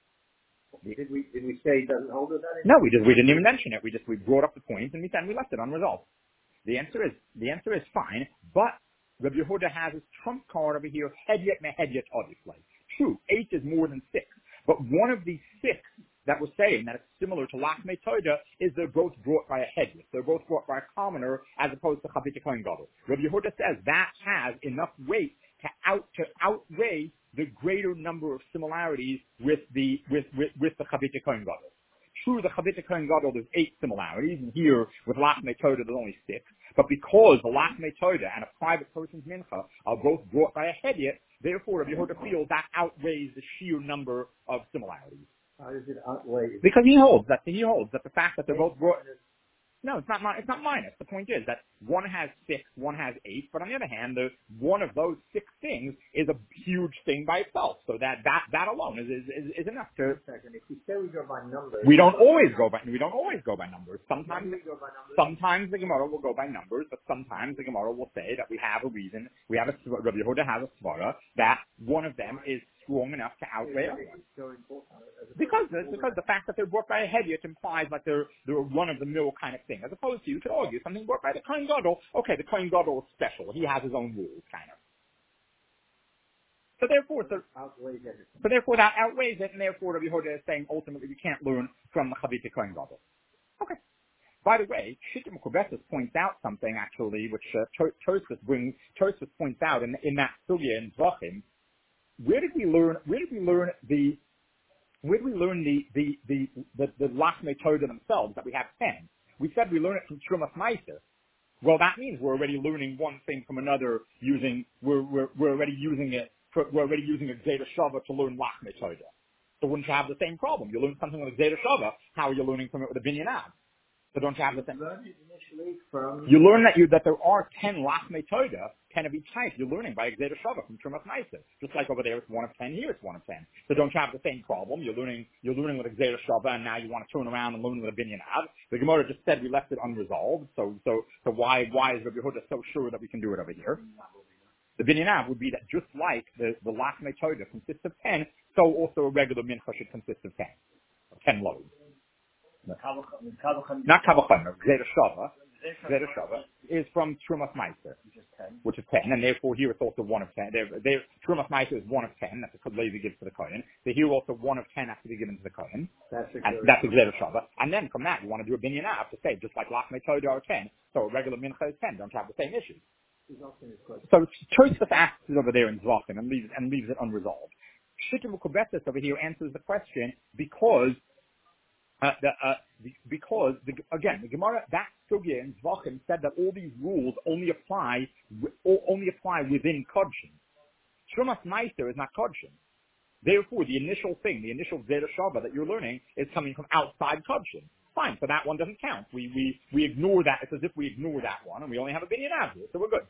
Did we, did we say he doesn't hold of that? No, we just, we didn't even mention it. We just, we brought up the point and we said we left it unresolved. The answer is, the answer is fine, but Rabbi Yehuda has his trump card over here, Hedyet Mehedyet Odiflay. True, eight is more than six. But one of these six that we're saying that it's similar to Lachme Toida is they're both brought by a Hedyet. They're both brought by a commoner as opposed to Chavite Kohen Gadol. Rabbi Yehuda says that has enough weight to out to outweigh the greater number of similarities with the with with, with the Chavite Kohen Gadol. True, the Chavite Kohen Gadol there's eight similarities, and here with Lachme Toida there's only six. But because the Lachme Toida and a private person's mincha are both brought by a Hedyet, therefore, Rabbi Yehuda feels that outweighs the sheer number of similarities. How does it outweigh? Because he holds that he holds that the fact that they're both brought. No, it's not. It's not minus. The point is that one has six, one has eight. But on the other hand, the one of those six things is a huge thing by itself. So that that that alone is is, is enough to. If we say we go by numbers, we don't always go by. We don't always go by numbers. Sometimes we go by numbers. Sometimes the Gemara will go by numbers, but sometimes the Gemara will say that we have a reason. We have a Rabbi Yehuda has a svara that one of them is strong enough to outweigh others. Because because the fact that they're brought by a Hedyet implies like they're they're a run of the mill kind of thing, as opposed to you could argue something brought by the Kohen Gadol. Okay, the Kohen Gadol is special; he has his own rules, kind of. So therefore, so, outweighs everything. so therefore that outweighs it, and therefore Rabbi Yehuda is saying ultimately we can't learn from the Chavite Kohen Gadol. Okay. By the way, Shittim Kobesis points out something actually, which uh, Tosfos brings. Tosfos points out in in that sugya in Zvachim. Where did we learn? Where did we learn the? Where did we learn the the the the, the Lachme Toida themselves? That we have ten. We said we learn it from Trumas Meiser. Well, that means we're already learning one thing from another using. We're we're we're already using it. For, we're already using a Zeta Shava to learn Lachme Toida. So wouldn't you have the same problem? You learn something like Zeta Shava. How are you learning from it with a binyan av? So don't you have the same? Learn it initially from. You learn that you that there are ten Lachme Toida, ten of each type. You're learning by Zeta Shava from Trumas Meiser. Just like over there, it's one of ten. Here, it's one of ten. So don't you have the same problem? You're learning. You're learning with Zeta Shava, and now you want to turn around and learn with a binyan av. The Gemara just said we left it unresolved. So so so why why is Rabbi Yehuda so sure that we can do it over here? The binyan av would be that just like the the Lachme Toida consists of ten, so also a regular mincha should consist of ten, ten loaves. Not Kavachomer, Zeta Shava. Zeta Shava is from Trumas Meiser, which is ten, and therefore here it's also one of ten. There, there, Trumas Meiser is one of ten. That's what Levi gives to the Kohen. So here also one of ten has to be given to the Kohen. That's a that's a Zeta Shava. And then from that you want to do a binyan av to say just like Lachme Toida are ten, so a regular mincha is ten. Don't have the same issues. So Tosfos asks it over there in Zvachim and leaves and leaves it unresolved. Shittim Kobesis over here answers the question because. Uh, the, uh, the, because the, again, the Gemara that sugya in Zvachim said that all these rules only apply only apply within Kodshin. Trumas Meiser is not Kodshin. Therefore, the initial thing, the initial Zeta Shava that you're learning is coming from outside Kodshin. Fine, so that one doesn't count. We we we ignore that. It's as if we ignore that one, and we only have a binyan av here, so we're good.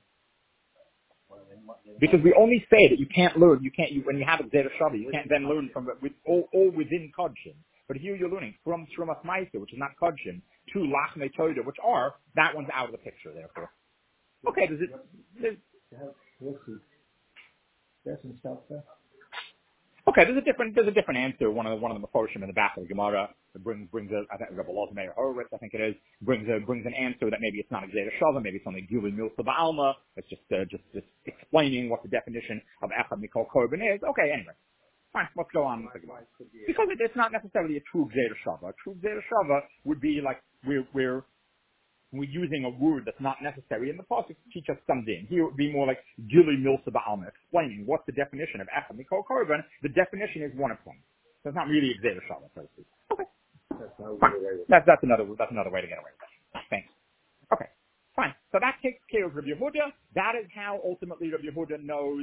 Because we only say that you can't learn, you can't you, when you have a Zeta Shava, you can't then learn from with all, all within Kodshin. But here you're learning from Trumas Meiser, which is not Kodshin, to Lachme Toida, which are, that one's out of the picture, therefore. Okay, does it... Does, Okay, there's a different there's a different answer. One of the one of the Meforshim in the back of the Gemara brings brings a I think Rabbi Elazar Meir Horowitz, I think it is, brings a brings an answer that maybe it's not Gzeira Shava, maybe it's only Gilui Milsa Ba'alma. It's just uh, just just explaining what the definition of Echad Mikol Korban is. Okay, anyway, fine. Let's go on with the Gemara because it, it's not necessarily a true Gzeira Shava. A true Gzeira Shava would be like we're we're we're using a word that's not necessary, and the pasuk teach us some din. Here it would be more like Gilui Milsa Ba'alma, explaining what's the definition of Echad Mikol Korban. The definition is one of them. So it's not really a Gzeira Shava, so to speak. Okay. Fine. That's, that's another, that's another way to get away with that. Thanks. Okay. Fine. So that takes care of Rabbi Yehuda. That is how ultimately Rabbi Yehuda knows,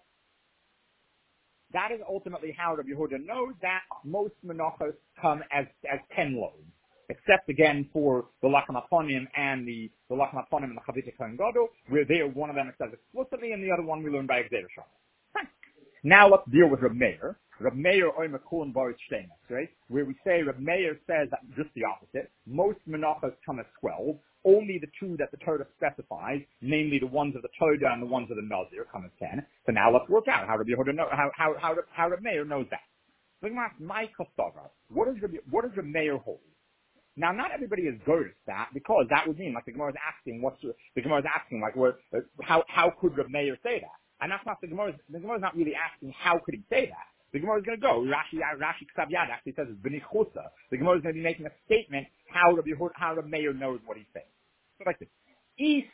that is ultimately how Rabbi Yehuda knows that most menachos come as, as ten loaves. Except again for the Lachem Aponim and the, the Lachem Aponim and the Chavite Kohen Gadol, where there one of them it says explicitly and the other one we learn by Gzeira Shava. Fine. Now let's deal with Reb Meir. Reb Meir oimer kulin baris shtemes, right? Where we say Reb Meir says that just the opposite. Most menachos come as twelve. Only the two that the Torah specifies, namely the ones of the Torah and the ones of the Nazir, come as ten. So now let's work out how Reb Yehuda know, how how how how Reb Meir knows that. So my kostava. What does Reb what does Reb Meir hold? Now, not everybody is good at that because that would mean like the Gemara is asking what's the Gemara is asking like what how how could Reb Meir say that? And that's not the Gemara. The Gemara is not really asking how could he say that. The Gemara is going to go. Rashi Rashi Ksav Yad actually says it's b'nichusa. The Gemara is going to be making a statement how Reb how Reb Meir knows what he's saying. So like this. If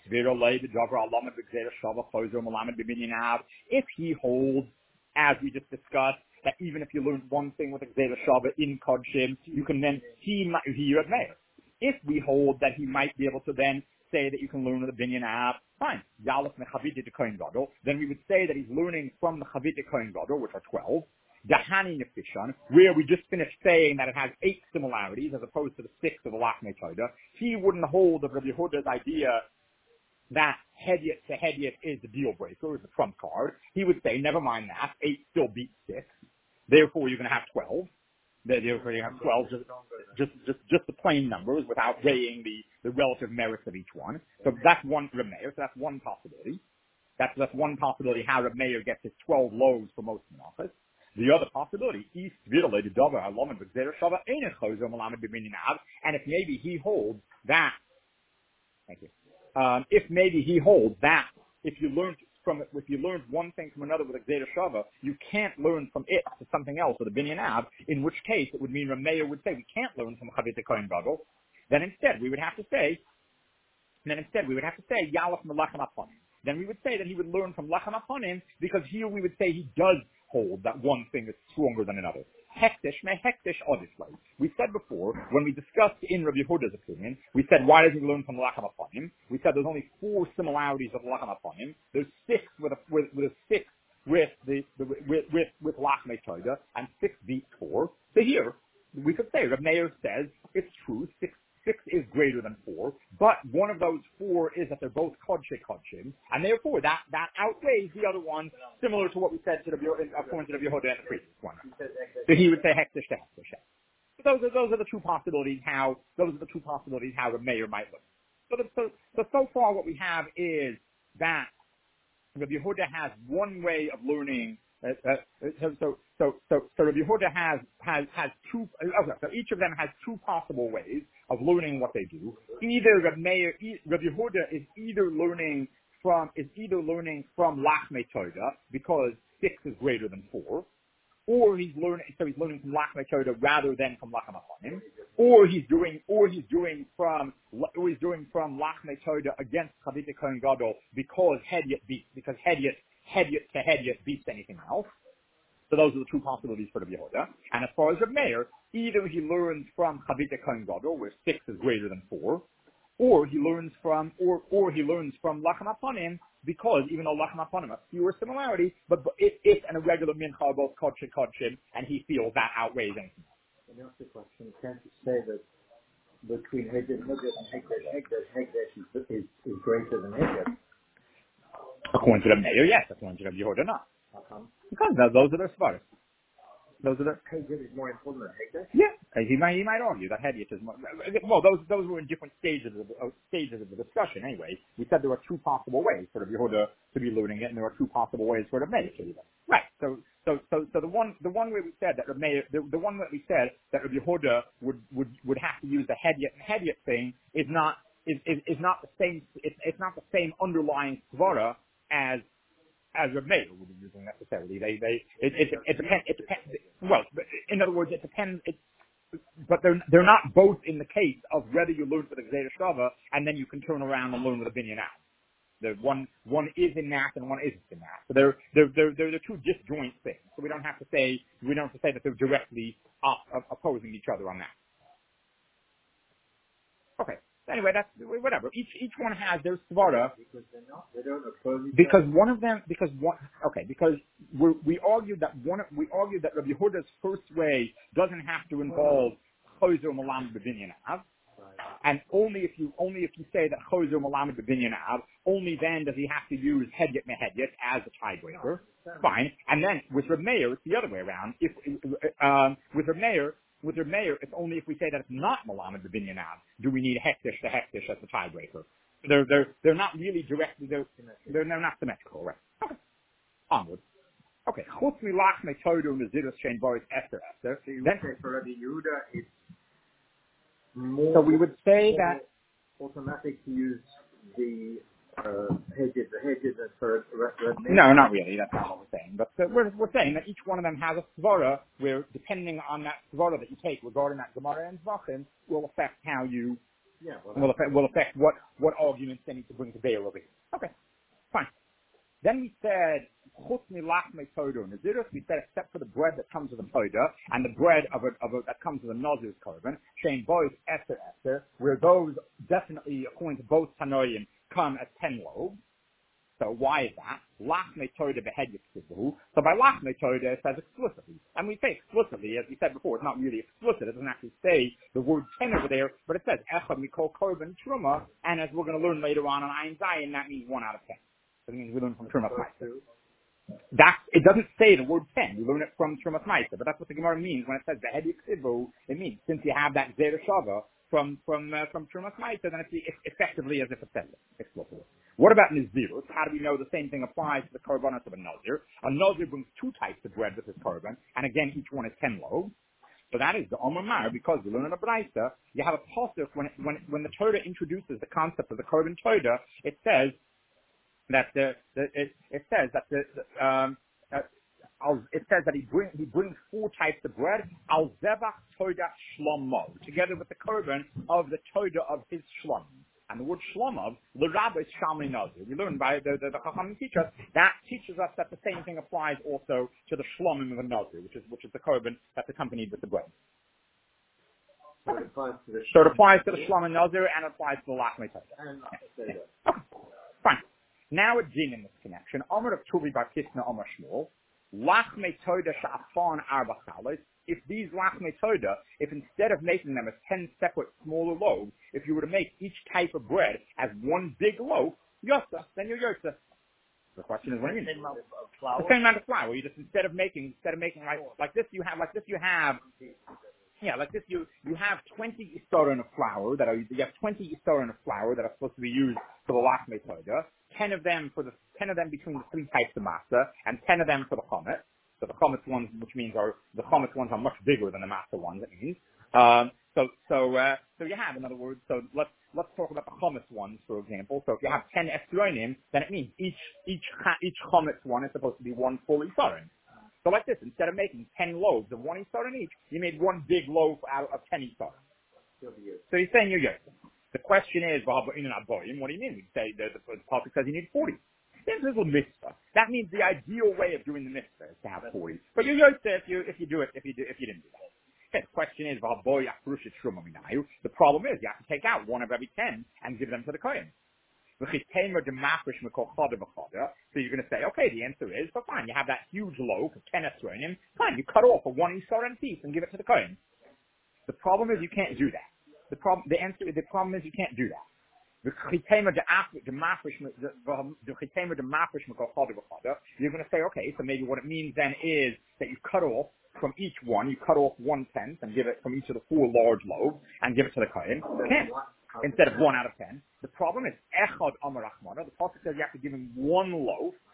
he holds, as we just discussed, that even if you learn one thing with a Gzeira Shava in Kodshim, you can then, he might, he Reb Meir. If we hold that he might be able to then say that you can learn with the Binyan Av, fine. Yalef Mechavite to Kohen Gadol, then we would say that he's learning from the Chavite Kohen Gadol, which are twelve. Dahani Nefishon, where we just finished saying that it has eight similarities as opposed to the six of the Lachmei Toida. He wouldn't hold of Rabbi Yehuda's idea that Hedyot to Hedyot is the deal breaker, is the trump card. He would say, never mind that, eight still beats six. Therefore, you're going to have twelve. Therefore, you have twelve, just, just, just, just the plain numbers without weighing the, the relative merits of each one. So that's one Reb Meir, so that's one possibility. That's, that's one possibility how Reb Meir gets his twelve loaves for most menachos. The other possibility, and if maybe he holds that, thank you, um, if maybe he holds that, if you learned from it, if you learned one thing from another with a Gzeira Shava, you can't learn from it to something else with a Binyan Av, in which case it would mean Reb Meir would say we can't learn from Chavite Kohen Gadol. Then instead we would have to say, then instead we would have to say Yalef Melachem Aponim. Then we would say that he would learn from Lachem Aponim because here we would say he does hold that one thing is stronger than another. Hektish may hektish odisly. We said before, when we discussed in Rabbi Yehuda's opinion, we said, why doesn't he learn from Lachem Aponim? We said there's only four similarities of Lachem Aponim. There's six with a, with, with a six with the, the with, with, with Lachmei Toida, and six beats four. So here, we could say, Reb Meir says, it's true, six Six is greater than four, but one of those four is that they're both Kodshe Kodshim, and therefore that, that outweighs the other one, similar to what we said to the according to the Yehuda and the previous one. So he would say Hektish to Hektish. So those are those are the two possibilities how those are the two possibilities how the mayor might look. So the, so so so far what we have is that Rabbi Yehuda has one way of learning. Uh, uh, so, so, so, so, so Rabbi Yehuda has, has, has two, okay, so each of them has two possible ways of learning what they do. Either Rabbi Meir, Rabbi Yehuda is either learning from, is either learning from Lachmei Toida because six is greater than four, or he's learning, so he's learning from Lachmei Toida rather than from Lachem Aponim, or he's doing, or he's doing from, or he's doing from Lachmei Toida against Chavite Kohen Gadol because Hedyot beats, because Hedyot Hedyot to Hedyot beats anything else. So those are the two possibilities for the Yehuda. And as far as Reb Meir, either he learns from Chavite Kohen Gadol, where six is greater than four, or he learns from, or or he learns from Lachem Aponim, because even though Lachem Aponim has fewer similarities, but, but it, it's an irregular mincha are both Kodshim Kodshim, and he feels that outweighs anything else. Let me ask the question: can't you say that between Hedyot and Hekdesh, Hekdesh, Hekdesh is, is, is greater than Hedyot? According to the Meir, yes. According to the Yehuda, not. How come? Because those are their svaras. Those are the. Hedyot is more important than Hekdesh? Yeah. He might, he might argue that Hedyot is more. Well, those those were in different stages of the, uh, stages of the discussion. Anyway, we said there were two possible ways for the Yehuda to be learning it, and there were two possible ways for the Meir to do that. Right. So, so, so, so the one, the one where we said that Rabbi, the, the one that we said that Rabbi Yehuda would, would, would have to use the hedyot and hedyot thing is not, is, is, is not the same, it's, it's not the same underlying svara as, as Rabbi Meir would be using necessarily. They, they, it, it, it depends, it depends, well, in other words, it depends, it, but they're, they're not both in the case of whether you learn for the Gzeda Shava and then you can turn around and learn with a binyan out. The one, one is in that and one isn't in that. So they're, they're, they're, they're the two disjoint things. So we don't have to say, we don't have to say that they're directly op, opposing each other on that. Okay. Anyway, that's, whatever. Each, each one has their svara. Because they're not, they don't oppose each Because other. one of them, because one, okay, because we we argued that one, we argued that Rabbi Yehuda's first way doesn't have to involve chozer malam b'binyan av. And only if you only if you say that chozer malamed b'binyan av, only then does he have to use hedyot mehedyot as a tiebreaker. Fine. And then with Reb Meir, it's the other way around. If um, with Reb Meir, with Reb Meir, it's only if we say that it's not malamed b'binyan av do we need hektish to hektish as a tiebreaker. They're they're they're not really directly they're they're, they're not symmetrical, right? Okay. Onward. Okay. Chutz milach metodo nezirus shein boris Esther Esther. So you would say for Rabbi Yehuda, it's more So we would say that automatic to use the uh, hedges, the hedges as for Rabbi Meir. no, not really. That's not what we're saying. But uh, we're we're saying that each one of them has a svara where, depending on that svara that you take regarding that Gemara and Zvachim, will affect how you Yeah, well, will affect will affect what what arguments they need to bring to bear over here. Okay, fine. Then we said chutz milach metodo nazirus. We said except for the bread that comes with a toida and the bread of a, of a that comes with a nazir's korban, shein bois eser eser, where those definitely, according to both Tanoim, come as ten loaves. So why is that? Lach metoda behedyot sivu. So by lach metoda it says explicitly, and we say explicitly, as we said before, it's not really explicit. It doesn't actually say the word ten over there, but it says echad mikol korban truma, and as we're going to learn later on on Ayin Zayin, that means one out of ten. That means we learn from Trumas Meiser. That it doesn't say the word ten. We learn it from Trumas Meiser, but that's what the Gemara means when it says behedyot sivu. It means since you have that Zera Shava from from uh, from Trumas Meiser, then it's, it's effectively as if it says it explicitly. What about Nazirus? How do we know the same thing applies to the korbanos of a Nazir? A Nazir brings two types of bread with his korban, and again, each one is ten loaves. So that is the Omer Mar, because we learn in a Braisa, you have a pasuk when it, when when the Torah introduces the concept of the korban Torah, it says that the, the it, it says that the, the um uh, I'll, it says that he bring he brings four types of bread al zevach Torah shlomo, together with the korban of the Torah of his shlom. And the word shlomov, l'rabba is shalmei nazir. We learn by the the, the Chachamim teach us that teaches us that the same thing applies also to the shlomim of a nazir, which is which is the korban that's accompanied with the bread. So it applies to the So it applies to the shlomim nazir and it applies to the lachmei Torah. and not the Seder. Okay, fine. Now a din in this connection. Omer of Tuvi bar Kisna Omer Shmuel. Lachmei Torah sha'afon arba chalos. If these lachmei Torah, if instead of making them as ten separate smaller loaves, if you were to make each type of bread as one big loaf, yosa, then you're yosa. The question is, what do you mean? The same amount of flour. The same amount of flour. You just instead of making instead of making like like this, you have like this you have. Yeah, like this, you you have twenty isoron of flour that are you have twenty isoron of flour that are supposed to be used for the lachmei Torah. Ten of them for the ten of them between the three types of masa, and ten of them for the chometz. So the chometz ones, which means are the chometz ones, are much bigger than the masa ones. It means. Um, so so uh, so you have, in other words, so let's let's talk about the chometz ones, for example. So if you have ten esronim, then it means each each each chometz one is supposed to be one full isoron. So like this, instead of making ten loaves of one isoron each, you made one big loaf out of ten isoron. So you're saying you're yosim. The question is, what do you mean? We say the, the, the Pasuk says you need forty. This is a mitzvah. That means the ideal way of doing the mitzvah is to have forty. But you're yosim if you if you do it if you do if you didn't do that. Okay, the question is, the problem is you have to take out one of every ten and give them to the kohen. So you're going to say, okay, the answer is, but fine, you have that huge loaf of ten esronim, fine, you cut off a one isoron piece and give it to the kohen. The problem is you can't do that. The problem, the answer, the problem is you can't do that. You're going to say, okay, so maybe what it means then is that you cut off from each one, you cut off one tenth and give it from each of the four large loaves and give it to the kohen. You can't. Instead of one out of ten. The problem is echad amar achmana. The pasuk says you have to give him one loaf,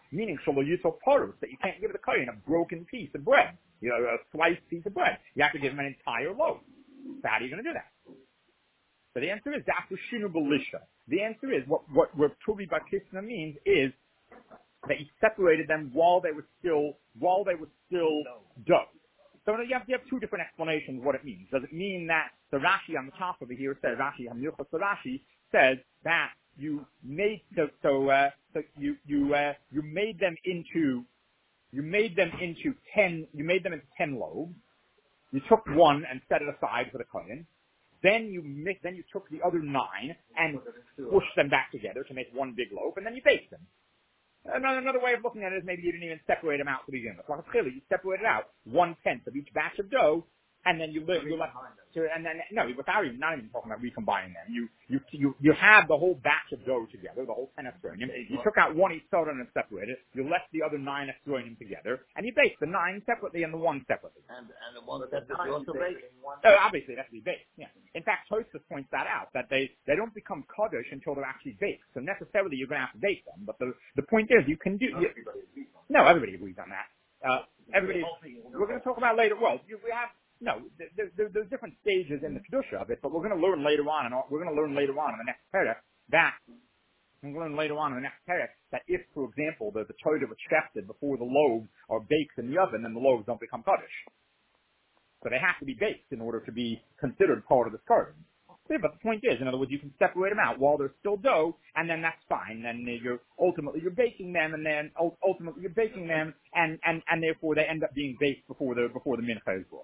meaning shalo yisol porus, that you can't give the kohen a broken piece of bread, you know, a sliced piece of bread. You have to give him an entire loaf. So how are you going to do that? So the answer is Dafu Shinu Belisha. The answer is what what what Tuvi Bar Kisna means is that he separated them while they were still while they were still dough. So you have, you have two different explanations what it means. Does it mean that the Rashi on the top over here says Rashi Hamilchos Rashi says that you made so so uh, so you you uh, you made them into you made them into ten you made them into ten loaves. You took one and set it aside for the kohen. Then you mix, then you took the other nine and pushed them back together to make one big loaf, and then you baked them. Another, another way of looking at it is maybe you didn't even separate them out to begin with. Like clearly, you separated out one tenth of each batch of dough, and then you live, you left, and then no, without even not even talking about recombining them. You you you you have the whole batch of dough together, the whole ten esronium. You took out one esron and separated. You left the other nine esronium together, and you baked the nine separately and the one separately. And and the one that you also baked. Oh, obviously, it has to be baked. Yeah. In fact, Tosfos points that out that they they don't become kaddish until they're actually baked. So necessarily, you're going to have to bake them. But the the point is, you can do. You, no, everybody agrees on that. Uh, everybody. We're going to talk about later. Well, you, we have. No, there, there, there's different stages in the kedusha of it, but we're going to learn later on, and we're going to learn later on in the next parak that we're going to learn later on in the next parak that if, for example, the the Torah was shefted before the loaves are baked in the oven, then the loaves don't become kaddish. So they have to be baked in order to be considered part of the carbon. But the point is, in other words, you can separate them out while they're still dough, and then that's fine. Then you're ultimately you're baking them, and then ultimately you're baking them, and and and therefore they end up being baked before the before the mincha is brought.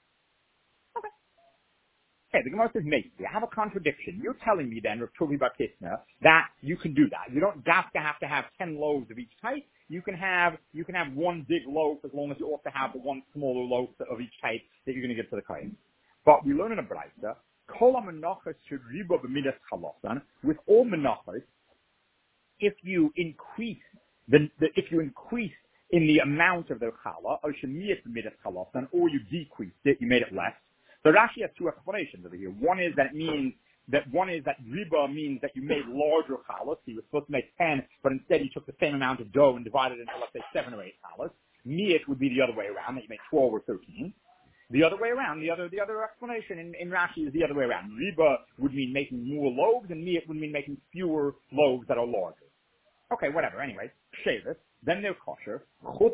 Okay, the Gemara says, maybe. I have a contradiction. You're telling me then, Rav Tuvi Bar Kisna, that you can do that. You don't have to have to have ten loaves of each type. You can have, you can have one big loaf as long as you also have the one smaller loaf of each type that you're going to give to the kohen. But we learn in a Braisa, Kol ha-menachos sheriba b'midas chalasan, with all menachos, if you increase the, the, if you increase in the amount of the challah, or shemiyat b'midas chalasan, or you decreased it, you made it less. So Rashi has two explanations over here. One is that it means that one is that riba means that you made larger challahs. So you were supposed to make ten, but instead you took the same amount of dough and divided it into, let's say, seven or eight challahs. Miyat would be the other way around, that you make twelve or thirteen. The other way around, the other the other explanation in, in Rashi is the other way around. Riba would mean making more loaves, and miyat would mean making fewer loaves that are larger. Okay, whatever. Anyway, shevis. Then they're kosher.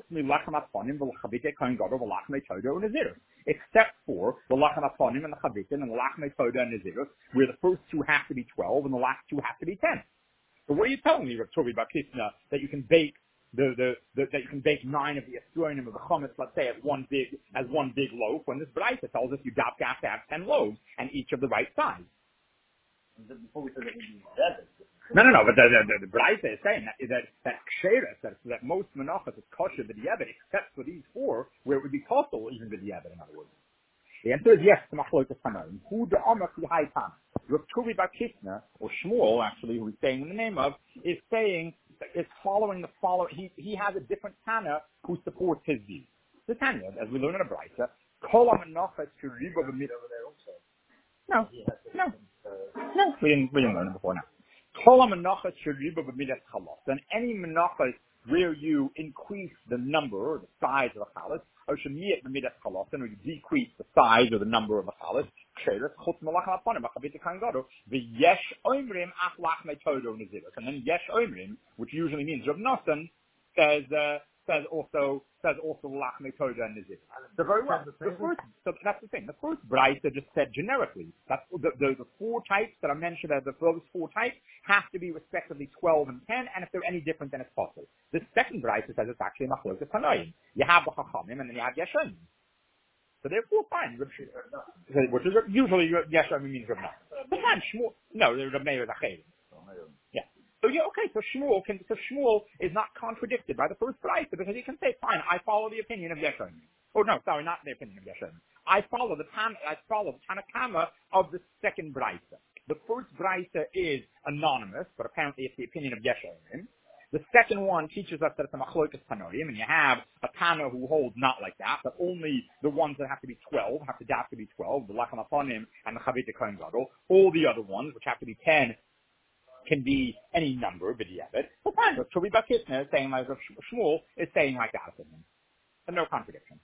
Except for the lachem aponim and the chavitin and the lachem toda and nazirus, where the first two have to be twelve and the last two have to be ten. So what are you telling me, Rav Tuvi Bar Kisna, that you can bake the, the, the that you can bake nine of the estronim of the chametz, let's say, as one big as one big loaf, when this Braisa tells us you have to have ten loaves and each of the right size. Before we said that we that. No, no, no, but the, the, the Braisa is saying that, that, that ksheres, that, that most menachos is kosher b'diavad, except for these four, where it would be possible even b'diavad, in other words. The answer is yes, to machlokas tanoim. Who the amak the high time? Rav Tuvi Bar Kisna, or Shmuel, actually, who he's saying in the name of, is saying, is following the follow, he, he has a different Tana who supports his view. The Tanya, as we learn in a Braisa, kol ha-menachos sheriba b'midas. No, no, no, we didn't, we didn't learn it before now. And any menachos where you increase the number or the size of a chalas, or you decrease the size or the number of a chalas, and then yesh oimrim, which usually means Rav Nosson, says uh, says also says also lachmei toda and nazir. So very well. The first, so that's the thing. The first Braisa just said generically. That's the, the the four types that I mentioned as the first four types have to be respectively twelve and ten, and if they're any different, then it's possible. The second Braisa says it's actually machlokas tanoim. You have the chachamim and then you have yeshon. So therefore, fine. Which is usually yeshon means Rav Nosson. But fine, Shmuel. No, Rav Meir is a yeah. So yeah, okay, so Shmuel can, so Shmuel is not contradicted by the first Braisa because he can say, fine, I follow the opinion of Yeshon. Oh no, sorry, not the opinion of Yeshon. I follow the Tan, I follow the Tanakama of the second Braisa. The first Braisa is anonymous, but apparently it's the opinion of Yeshon. The second one teaches us that it's a machlokas tanoim, and you have a Tana who holds not like that, but only the ones that have to be twelve have to have to be twelve, the lachem aponim and the chavit kohen gadol. All the other ones, which have to be ten, can be any number, but yeah, but well, fine. So Shulby Bar Kisner is saying like Shmuel is saying like that opinion. So no contradiction.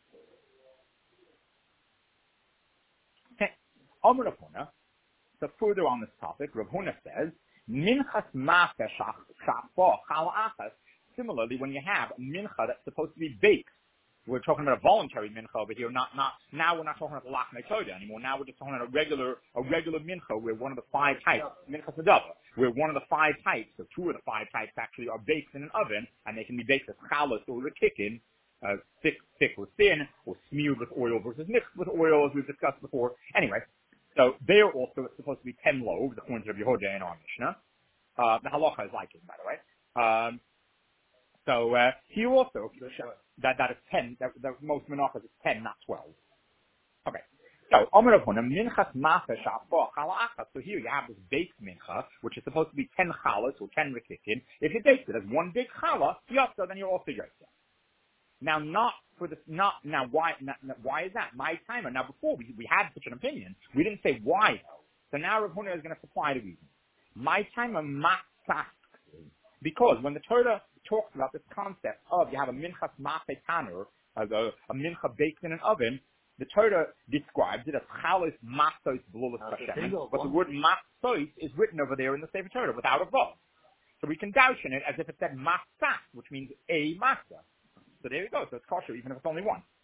Okay. Amar Rav Huna, so further on this topic, Rav Huna says, Minchas Mafe Shachbo Chala Achas. Similarly, when you have a mincha that's supposed to be baked, we're talking about a voluntary mincha over here, not, not, now we're not talking about the lachmei toda anymore. Now we're just talking about a regular, a regular mincha where one of the five types, mincha sadava, where one of the five types, or two of the five types actually are baked in an oven, and they can be baked as chalas or retikin, uh, thick, thick or thin, or smeared with oil versus mixed with oil, as we've discussed before. Anyway, so there also it's supposed to be ten loaves, according to Yehuda in our Mishnah. Uh, the halacha is like it, by the way. Um, So uh, here also that that is ten. That, that most menachas is ten, not twelve. Okay. So Amar Rav Huna minchas mafe shafo chala achas. So here you have this baked mincha, which is supposed to be ten chalas or ten retikin. If you bake it as one big chala, yotza, then you're also yotza. Now, not for the not now. Why? Not, not, why is that? My timer. Now, before we we had such an opinion, we didn't say why though. So now Rav Huna is going to supply the reason. My timer matzah. Because when the Torah talks about this concept of you have a minchas mafe tanur, as a, a mincha baked in an oven, the Torah describes it as chalos matzos blulas b'shem, but the word matzos is written over there in the Sefer Torah without a vav. So we can douche in it as if it said matzah, which means a matzah. So there you go. So it's kosher even if it's only one.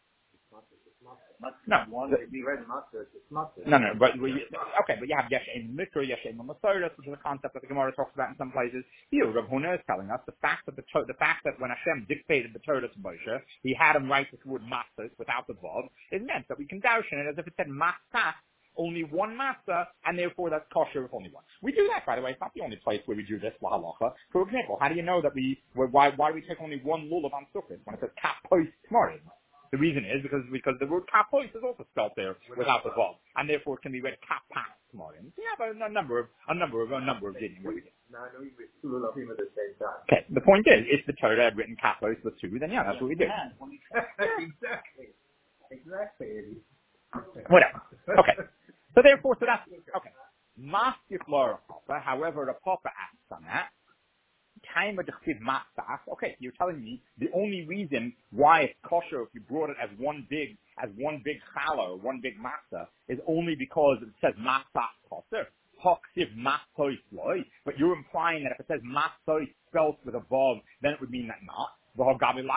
No, one would be read matzah. It's matzah. No, no, but we, okay, but you have Yeshem Mikra, Yeshem Masoras, which is a concept that the Gemara talks about in some places. Here, Rav Huna is telling us the fact that the the fact that when Hashem dictated the Torah to Moshe, he had him write this word matzah without the vav. It meant that we can douche in it as if it said matzah, only one matzah, and therefore that's kosher with only one. We do that, by the way. It's not the only place where we do this, la halacha. For example, how do you know that we why why do we take only one lulav on sukkot when it says kapois tmarim? The reason is because because the word kapois is also spelled there without the vav, and therefore it can be read kapas tmarim. So you have a, a number of a number of a number of dinim. No, I know you read two lulafim at the same time. Okay, the point is, if the Torah had written kapois with two, then yeah, that's what we do. Exactly. Exactly. Whatever. Okay. So therefore, so that's okay. Maskif Laura Papa. However, the Papa asks on that. Time of the chsiv matzah. Okay, you're telling me the only reason why it's kosher if you brought it as one big as one big challah or one big matzah is only because it says matzah kosher. Hoksiv matzah loy. But you're implying that if it says matzah spelled with a vav, then it would mean that not. What about by the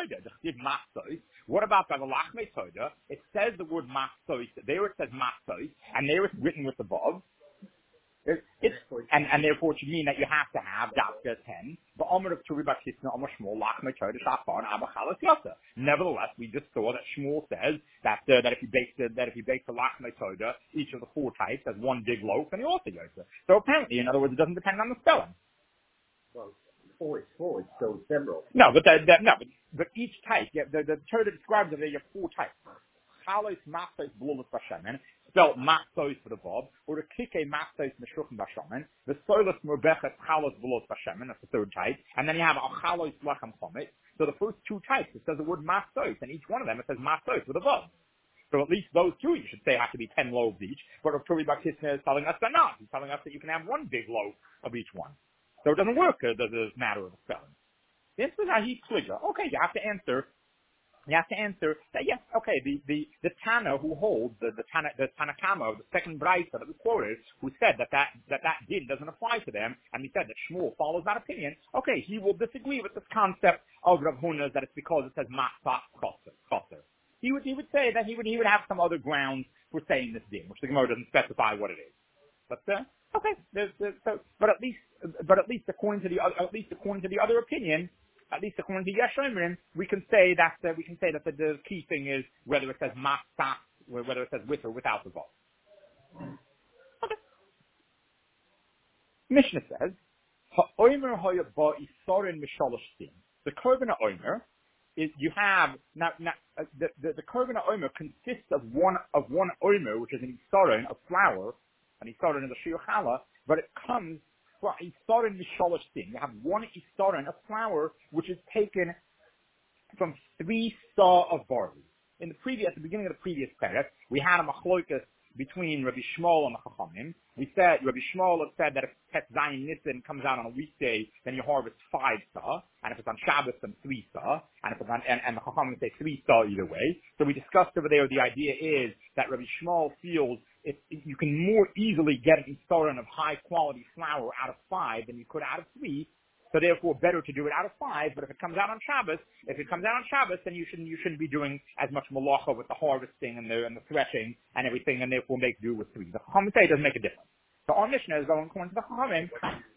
lachmei toda? It says the word matzah. There it says matzah, and there it's written with the vav. It's, it's, and, and therefore it should mean that you have to have Dafka ten. But Omer of Turi Bakisna, Omer Shmuel, Lachmei Toda, Shafar, and Abba Chalas Yosa. Nevertheless, we just saw that Shmuel says that, uh, that if you bake the, that if you bake the Lachmei Toda, each of the four types as one big loaf, then you also Yosa. So apparently, in other words, it doesn't depend on the spelling. Well, four is four, it's still several. No, but the, the, no, but, but each type, yeah, the, the Torah describes that there are four types. Chalos, Matzos, Blulas, Bashemen, spelled Matzos for the Bob, or the Kike Matzos, Meshuchim, Bashemen, the Solas, Murbechet, Chalos, Blulas, Bashemen, that's the third type, and then you have a Chalos, Lechem, Chomit. So the first two types, it says the word Matzos, and each one of them it says Matzos with a Bob. So at least those two, you should say, have to be ten loaves each, but Rav Turi Bakisna is telling us that not. He's telling us that you can have one big loaf of each one. So it doesn't work, uh, the, the matter of the spelling. This is how he trigger. Okay, you have to answer You have to answer that yes, okay, the, the, the Tana who holds, the, the Tana, the Tanakama, the second Braisa that was quoted, who said that that, that that din doesn't apply to them, and he said that Shmuel follows that opinion, okay, he will disagree with this concept of Rav Huna that it's because it says Matzah Koser. He would, he would say that he would, he would have some other grounds for saying this din, which the Gemara doesn't specify what it is. But, uh, okay, there's, there's, so, but at least, but at least according to the, at least according to the other opinion, at least according to Yeshomrim, we can say that uh, we can say that the, the key thing is whether it says matzah, whether it says with or without the vav. Okay. Mishnah says, "Ha'omer hoya ba isarin mishalosh sin." The korban ha'omer is you have now, now uh, the the, the korban ha'omer consists of one of one omer, which is an isarin, a flour, an isarin is a shiur challah, but it comes. Well, Isarin Misholosh Sin. You have one Isarin, a flour, which is taken from three saw of barley. In the previous, at the beginning of the previous parak, we had a machloikas between Rabbi Shmuel and the Chachamim. We said, Rabbi Shmuel had said that if Tet Zayin Nisan comes out on a weekday, then you harvest five sah, and if it's on Shabbos, then three sah, and if it's on, and, and the Chachamim say three sah either way. So we discussed over there, the idea is that Rabbi Shmuel feels if, if you can more easily get an Isaron of high quality flour out of five than you could out of three. So therefore, better to do it out of five. But if it comes out on Shabbos, if it comes out on Shabbos, then you shouldn't you shouldn't be doing as much malacha with the harvesting and the and the threshing and everything, and therefore make do with three. The Chachamim say it doesn't make a difference. So our Mishnah is going according to the Chachamim.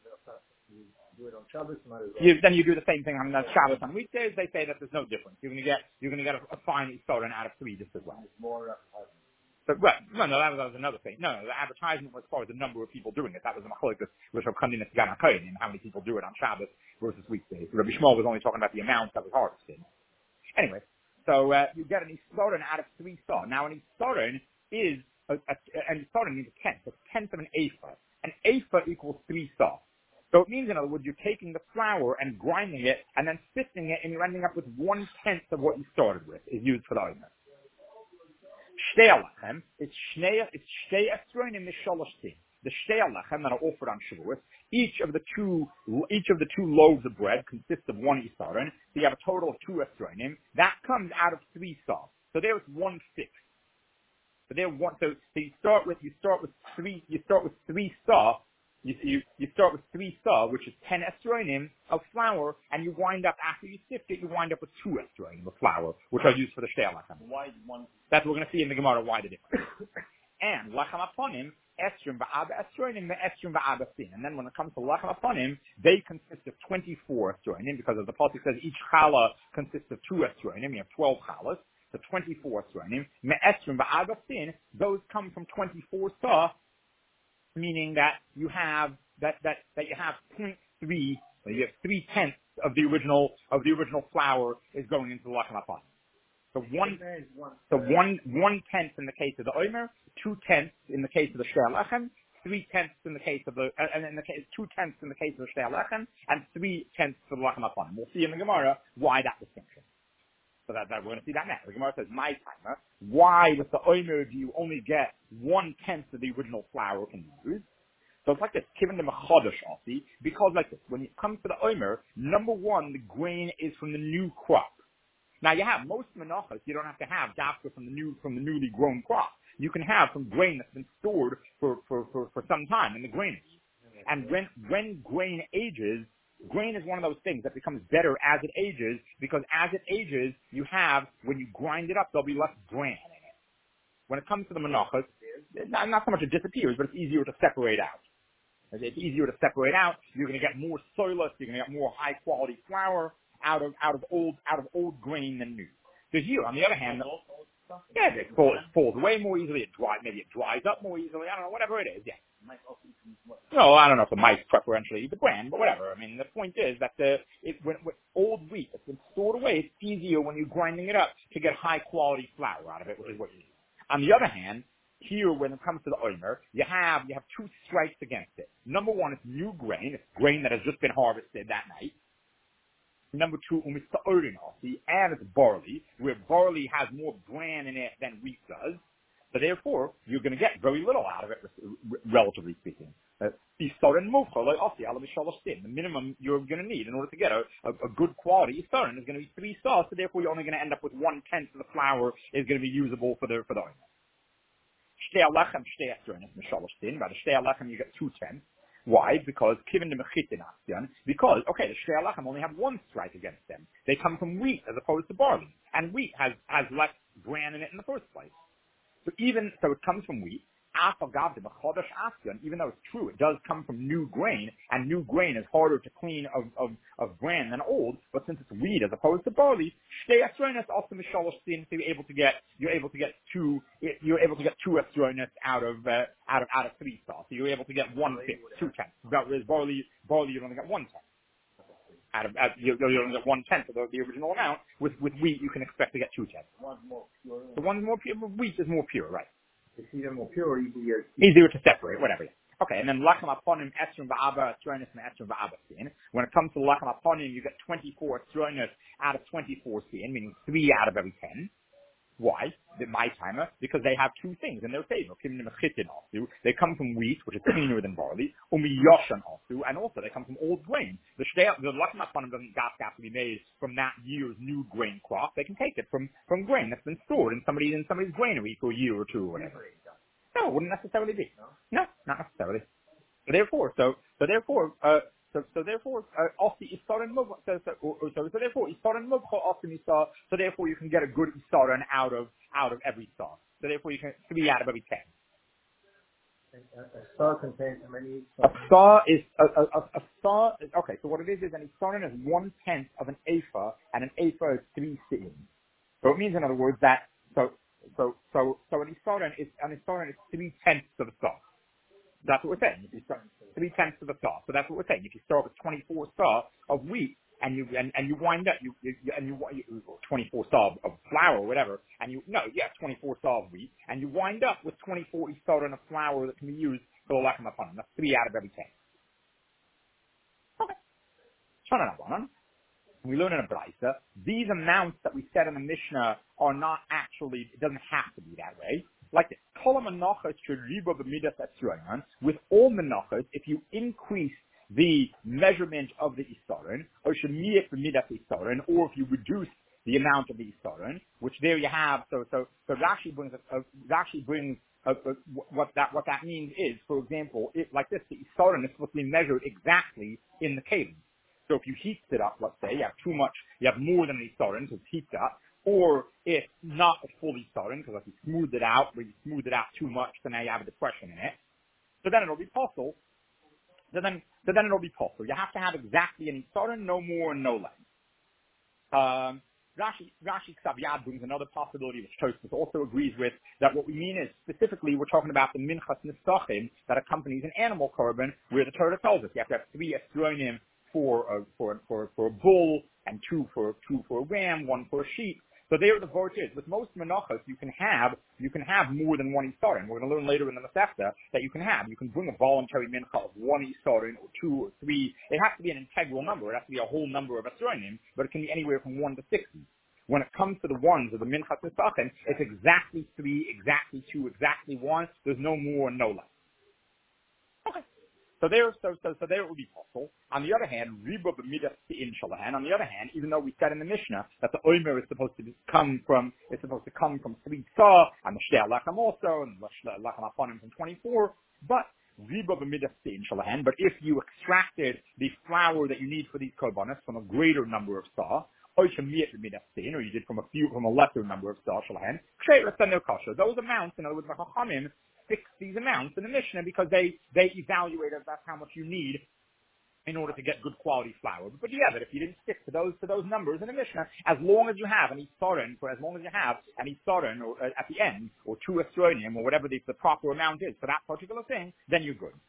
Do it on Shabbos, might as well. You, then you do the same thing on the Shabbos on weekdays. They say that there's no difference. You're going to get you're going to get a, a fine Isaron out of three just as well. It's more advertising. But well, no, no, that was, that was another thing. No, no, the advertisement was as far as the number of people doing it. That was the machlokes which are coming in Gan HaKoyin, and how many people do it on Shabbos versus weekdays. Rabbi Shmuel was only talking about the amount that was harvested. Anyway, so uh, you get an Isaron out of three sah. Now an Isaron is a, a, an Isaron means a tenth, a tenth of an ephah. An ephah equals three sah. So it means, in other words, you're taking the flour and grinding it and then sifting it, and you're ending up with one tenth of what you started with is used for the omer. Shtei Alechem, it's Shnei, it's Shtei Esronim Mishalosh Tin. The Shtei Alechem that are offered on Shavuot, each of the two, each of the two loaves of bread consists of one Isaron, so you have a total of two Esronim. That comes out of three sah. So there it's one sixth. So there one, so, so you start with, you start with three, you start with three sah. You, you, you start with three sah, which is ten esronim of flour, and you wind up, after you sift it, you wind up with two esronim of flour, which are used for the Shtei Alechem. Why one? That's what we're going to see in the Gemara, why the difference. And Lachem Aponim, Esrim Va'aba Esronim, Esrim Va'aba Sin. And then when it comes to Lachem Aponim, they consist of twenty-four esronim, because as the Pasuk says, each challah consists of two esronim. You have twelve challahs, so twenty-four esronim. Me Esrim Va'aba Sin, those come from twenty-four sah, meaning that you have that that that you have point three, you have three tenths of the original of the original flour is going into the lachem aponim. So one, so one one tenth in the case of the omer, two tenths in the case of the Shtei Alechem, three tenths in the case of the uh, and in the case two tenths in the case of the Shtei Alechem, and three tenths for the lachem aponim. We'll see in the Gemara why that distinction. So that, that we're going to see that now. The Gemara says, "My timer, why with the omer do you only get one tenth of the original flour can use?" So it's like this, given the mechadosh asi, because like this, when it comes to the omer, number one, the grain is from the new crop. Now you have most menachos, you don't have to have dafka from the new from the newly grown crop. You can have from grain that's been stored for for for, for some time in the granary. And when when grain ages, grain is one of those things that becomes better as it ages, because as it ages, you have, when you grind it up, there'll be less bran in it. When it comes to the menachos, not, not so much it disappears, but it's easier to separate out. It's easier to separate out. You're going to get more soilus, you're going to get more high quality flour out of out of old out of old grain than new. So here, on the other hand, yeah, it falls, it falls away more easily. It dries, maybe it dries up more easily. I don't know, whatever it is. Yeah. No, I don't know if the mice preferentially eat the bran, but whatever. I mean, the point is that the it, when, when old wheat that's been stored away, it's easier when you're grinding it up to get high quality flour out of it, which is what you need. On the other hand, here when it comes to the omer, you have you have two strikes against it. Number one, it's new grain, it's grain that has just been harvested that night. Number two, and it's barley, where barley has more bran in it than wheat does. So therefore, you're going to get very little out of it, relatively speaking. Uh, the minimum you're going to need in order to get a, a, a good quality isaron is going to be three sah, so therefore you're only going to end up with one tenth of the flour is going to be usable for the for the oil. Shtei Alechem, Shtei Esronim, Mishalosh Din. By the Shtei Alechem you get two tenths. Why? Because given the mechitin action, because okay, the Shtei Alechem only have one strike against them. They come from wheat as opposed to barley, and wheat has has less bran in it in the first place. So even so, it comes from wheat. Even though it's true, it does come from new grain, and new grain is harder to clean of, of, of bran than old. But since it's wheat as opposed to barley, Shtei Esronis also Mishalosh Din, so you're able to get you're able to get two you're able to get two Esronis out of uh, out of out of three sah. So you're able to get one fifth, two tenths. Whereas barley barley you only get one tenth. Out of, out, you, you only get one tenth of the, the original amount. With with wheat, you can expect to get two tenths. One's more pure. The one's more pure. Wheat is more pure, right? It's either more pure or easier. Easier to separate, whatever. Okay, and then lachem aponim esrim va'aba esronis and esrim va'aba sin. When it comes to lachem aponim, you get twenty-four esronis out of twenty-four sin, meaning three out of every ten. Why? The my timer, because they have two things in their favor. They come from wheat, which is cleaner than barley, and also they come from old grain. The the lachmapanim doesn't have to be made from that year's new grain crop. They can take it from, from grain that's been stored in somebody in somebody's granary for a year or two or whatever. No, it wouldn't necessarily be. No, not necessarily. So therefore, so so therefore, uh, so so therefore, uh, off the isaron mov, so so so, so therefore isaron mov off the isar. So therefore, you can get a good isaron out of out of every star. So therefore, you can three out of every ten. A, a star contains how many? A star is a a, a, a star. Is, okay, so what it is is an isaron is one tenth of an ephah, and an ephah is three se'im. So it means, in other words, that so so so so an isaron is an isaron is three tenths of a star. That's what we're saying. If you start three tenths of a star, so that's what we're saying. If you start with twenty-four star of wheat, and you and, and you wind up you, you and you, you twenty-four star of flour or whatever, and you no yeah twenty-four star of wheat, and you wind up with twenty-four star of flour that can be used for the lechem hapanim. That's three out of every ten. Okay. Shana Rabbanan. We learn in a Braisa, these amounts that we said in the Mishnah are not actually, it doesn't have to be that way. Like this, with all menachos, if you increase the measurement of the isaron, or or if you reduce the amount of the isaron, which there you have, so so so Rashi brings a, a, Rashi brings a, a, what that what that means is, for example, it, like this, the isaron is supposed to be measured exactly in the kelim. So if you heat it up, let's say, you have too much, you have more than an isaron, so it's heated up, or if not a full isaron, because if you smooth it out, or you smooth it out too much, so now you have a depression in it, so then it'll be possible. So then, so then it'll be possible. You have to have exactly an isaron, no more and no less. Um, Rashi, Rashi Ksav Yad brings another possibility, which Tosfos also agrees with, that what we mean is, specifically, we're talking about the minchas nisachim that accompanies an animal korban, where the Torah tells us you have to have three estronim for a, for, for, for a bull, and two for, two for a ram, one for a sheep. So there the vote is. With most menachos, you can have, you can have more than one isaron. We're going to learn later in the Masechta that you can have. You can bring a voluntary mincha of one isaron, or two, or three. It has to be an integral number. It has to be a whole number of esronim, but it can be anywhere from one to sixty. When it comes to the ones of the minchas nisachim, it's exactly three, exactly two, exactly one. There's no more and no less. Okay. So there, so, so, so there it would be possible. On the other hand, riba b'midas in shalahan. On the other hand, even though we said in the Mishnah that the omer is supposed to be, come from, is supposed to come from three saw, and the shtei lechem also, and the lechem hapanim from twenty-four, but riba b'midas in shalahan. But if you extracted the flour that you need for these korbanos from a greater number of saw, or you did from a few, from a lesser number of saw shalahan, those amounts, in other words, the chachamim fix these amounts in the Mishnah because they, they evaluate that's how much you need in order to get good quality flour. But, but yeah, but if you didn't stick to those to those numbers in the Mishnah, as long as you have an isaron, for as long as you have an isaron or uh, at the end, or two estronium, or whatever the, the proper amount is for that particular thing, then you're good.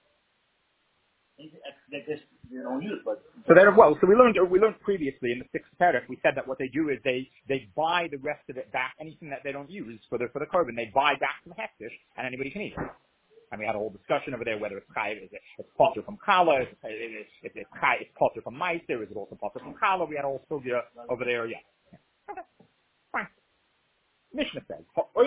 They just, you don't use, but so they're well. So we learned we learned previously in the sixth paragraph. We said that what they do is they they buy the rest of it back, anything that they don't use for the for the korban, they buy back from hektish, and anybody can eat it. And we had a whole discussion over there whether it's chai, is it it's potter from challah, is it is it it's chai, it's potter from meiser, is it also potter from challah? We had a whole sugya over there. Yeah. Okay. Fine. Mishnah says,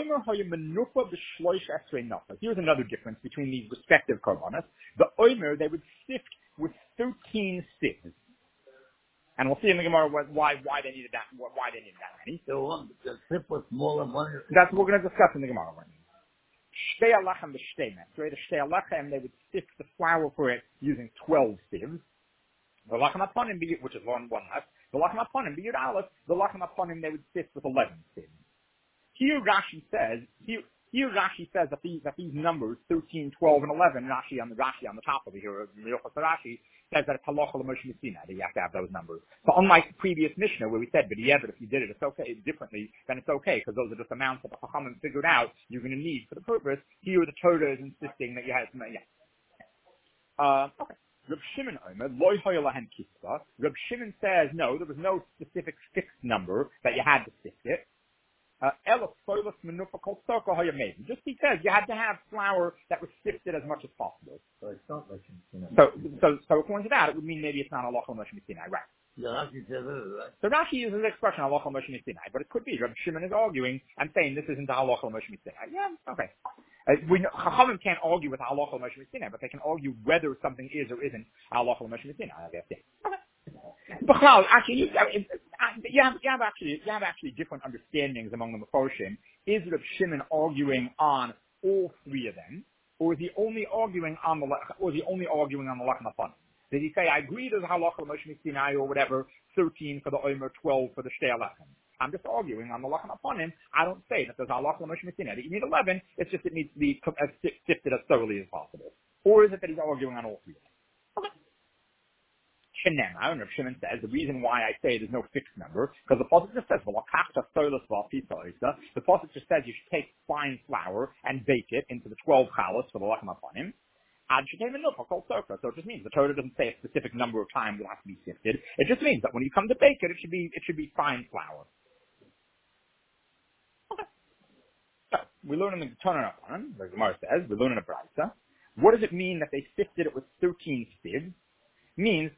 here's another difference between these respective korbanos. The omer, they would sift with thirteen sieves. And we'll see in the Gemara why, why they needed that, why they needed that many. the one, the sift was more than one. That's what we're going to discuss in the Gemara. Shtei alachem b'shtei metzrei. The shtei alachem, they would sift the flour for it using twelve sieves. The lachem hapanim, which is one, one less. The lachem hapanim, b'yud aleph, the lachem hapanim, they would sift with eleven sieves. Here Rashi says, here, here Rashi says that these, that these numbers, thirteen, twelve, and eleven, Rashi on the, Rashi on the top of it here, Rashi says that it's halacha l'moshe Messina, that you have to have those numbers. So unlike the previous Mishnah where we said, but yeah, but if you did it, it's okay, differently, then it's okay, because those are just amounts that the Chachamim figured out you're going to need for the purpose. Here the Torah is insisting that you have, yeah. Uh, okay. Reb Shimon Omer, loy hoya lahen kispa. Reb Shimon says, no, there was no specific fixed number that you had to sift it. Uh, just because you had to have flour that was sifted as much as possible. So it's not much. You know. So, so, so according to that, it would mean maybe it's not a lochal moshe mitzvah, right? Yeah, Rashi says it, right? So Rashi uses the expression halacha Moshe Sinai, but it could be Rabbi Shimon is arguing and saying this isn't the halacha Moshe Sinai. Yeah, okay. Uh, we know, Chachamim can't argue with halacha Moshe Sinai, but they can argue whether something is or isn't halacha Moshe Sinai. I guess. Yeah. Okay. But Chal, actually, you, you have you have actually you have actually different understandings among the Mefarshim. Is Rabbi Shimon arguing on all three of them, or is he only arguing on the or is he only arguing on the Lachma Fun? Did he say, I agree there's halacha Moshe Sinai or whatever, thirteen for the Omer, twelve for the Shtei Alechem? I'm just arguing on the Lachma upon him. I don't say that there's halacha Moshe Sinai. You need eleven, it's just it needs to be as sifted as thoroughly as possible. Or is it that he's arguing on all three of them? Okay. Shenem, I don't know if Shimon says, the reason why I say there's no fixed number, because the Pasuk just says, the Pasuk just says you should take fine flour and bake it into the twelve challahs for the Lachma upon him. So it just means the Torah doesn't say a specific number of times it has to be sifted. It just means that when you come to bake it, it should be it should be fine flour. Okay. So we learn in the Torah, the Gemara says, we learn in a Brayta. What does it mean that they sifted it with thirteen sieves? It means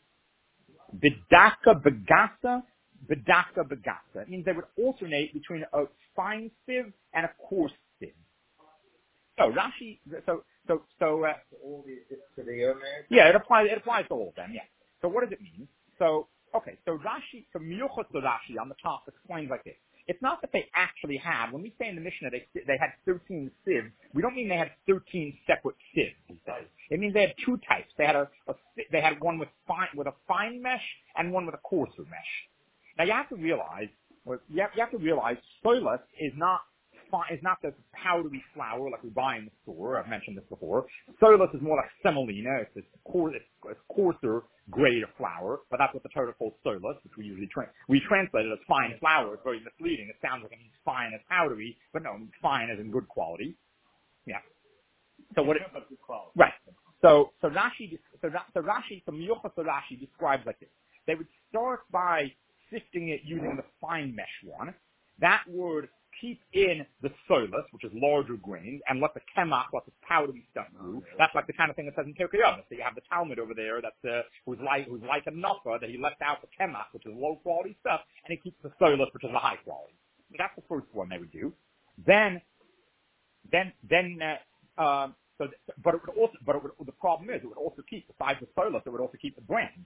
bidaka begasa, bidaka begasa. It means they would alternate between a fine sieve and a coarse sieve. So Rashi, so so so uh, all these to the Omer? Yeah, it applies. It applies to all of them. Yeah. So what does it mean? So okay, so Rashi, so Miyuchot Rashi on the top explains like this. It's not that they actually had. When we say in the Mishnah they they had thirteen sieves, we don't mean they had thirteen separate sieves. He says it means they had two types. They had a, a they had one with fine with a fine mesh and one with a coarser mesh. Now you have to realize, well, you have, you have to realize, soilus is not. Is not the powdery flour like we buy in the store. I've mentioned this before. Solus is more like semolina. It's a coarser, coarser grade of flour, but that's what the Torah calls solus, which we usually tra- we translate it as fine flour. It's very misleading. It sounds like it means fine as powdery, but no, it means fine as in good quality. Yeah. So what? It, right. So so Rashi so, so Rashi so Miyuchas Rashi describes like this. They would start by sifting it using the fine mesh one. That would keep in the solus, which is larger grains, and let the kemach, let the powdery stuff through. That's like the kind of thing that says in Pirkei Avos. So you have the Talmud over there that's uh, who's like who's like a nuffa, that he left out the kemach, which is low quality stuff, and he keeps the solus, which is the high quality. So that's the first one they would do. Then, then, then, uh, um, so, but it would also, but it would, the problem is, it would also keep besides the solus, it would also keep the bran.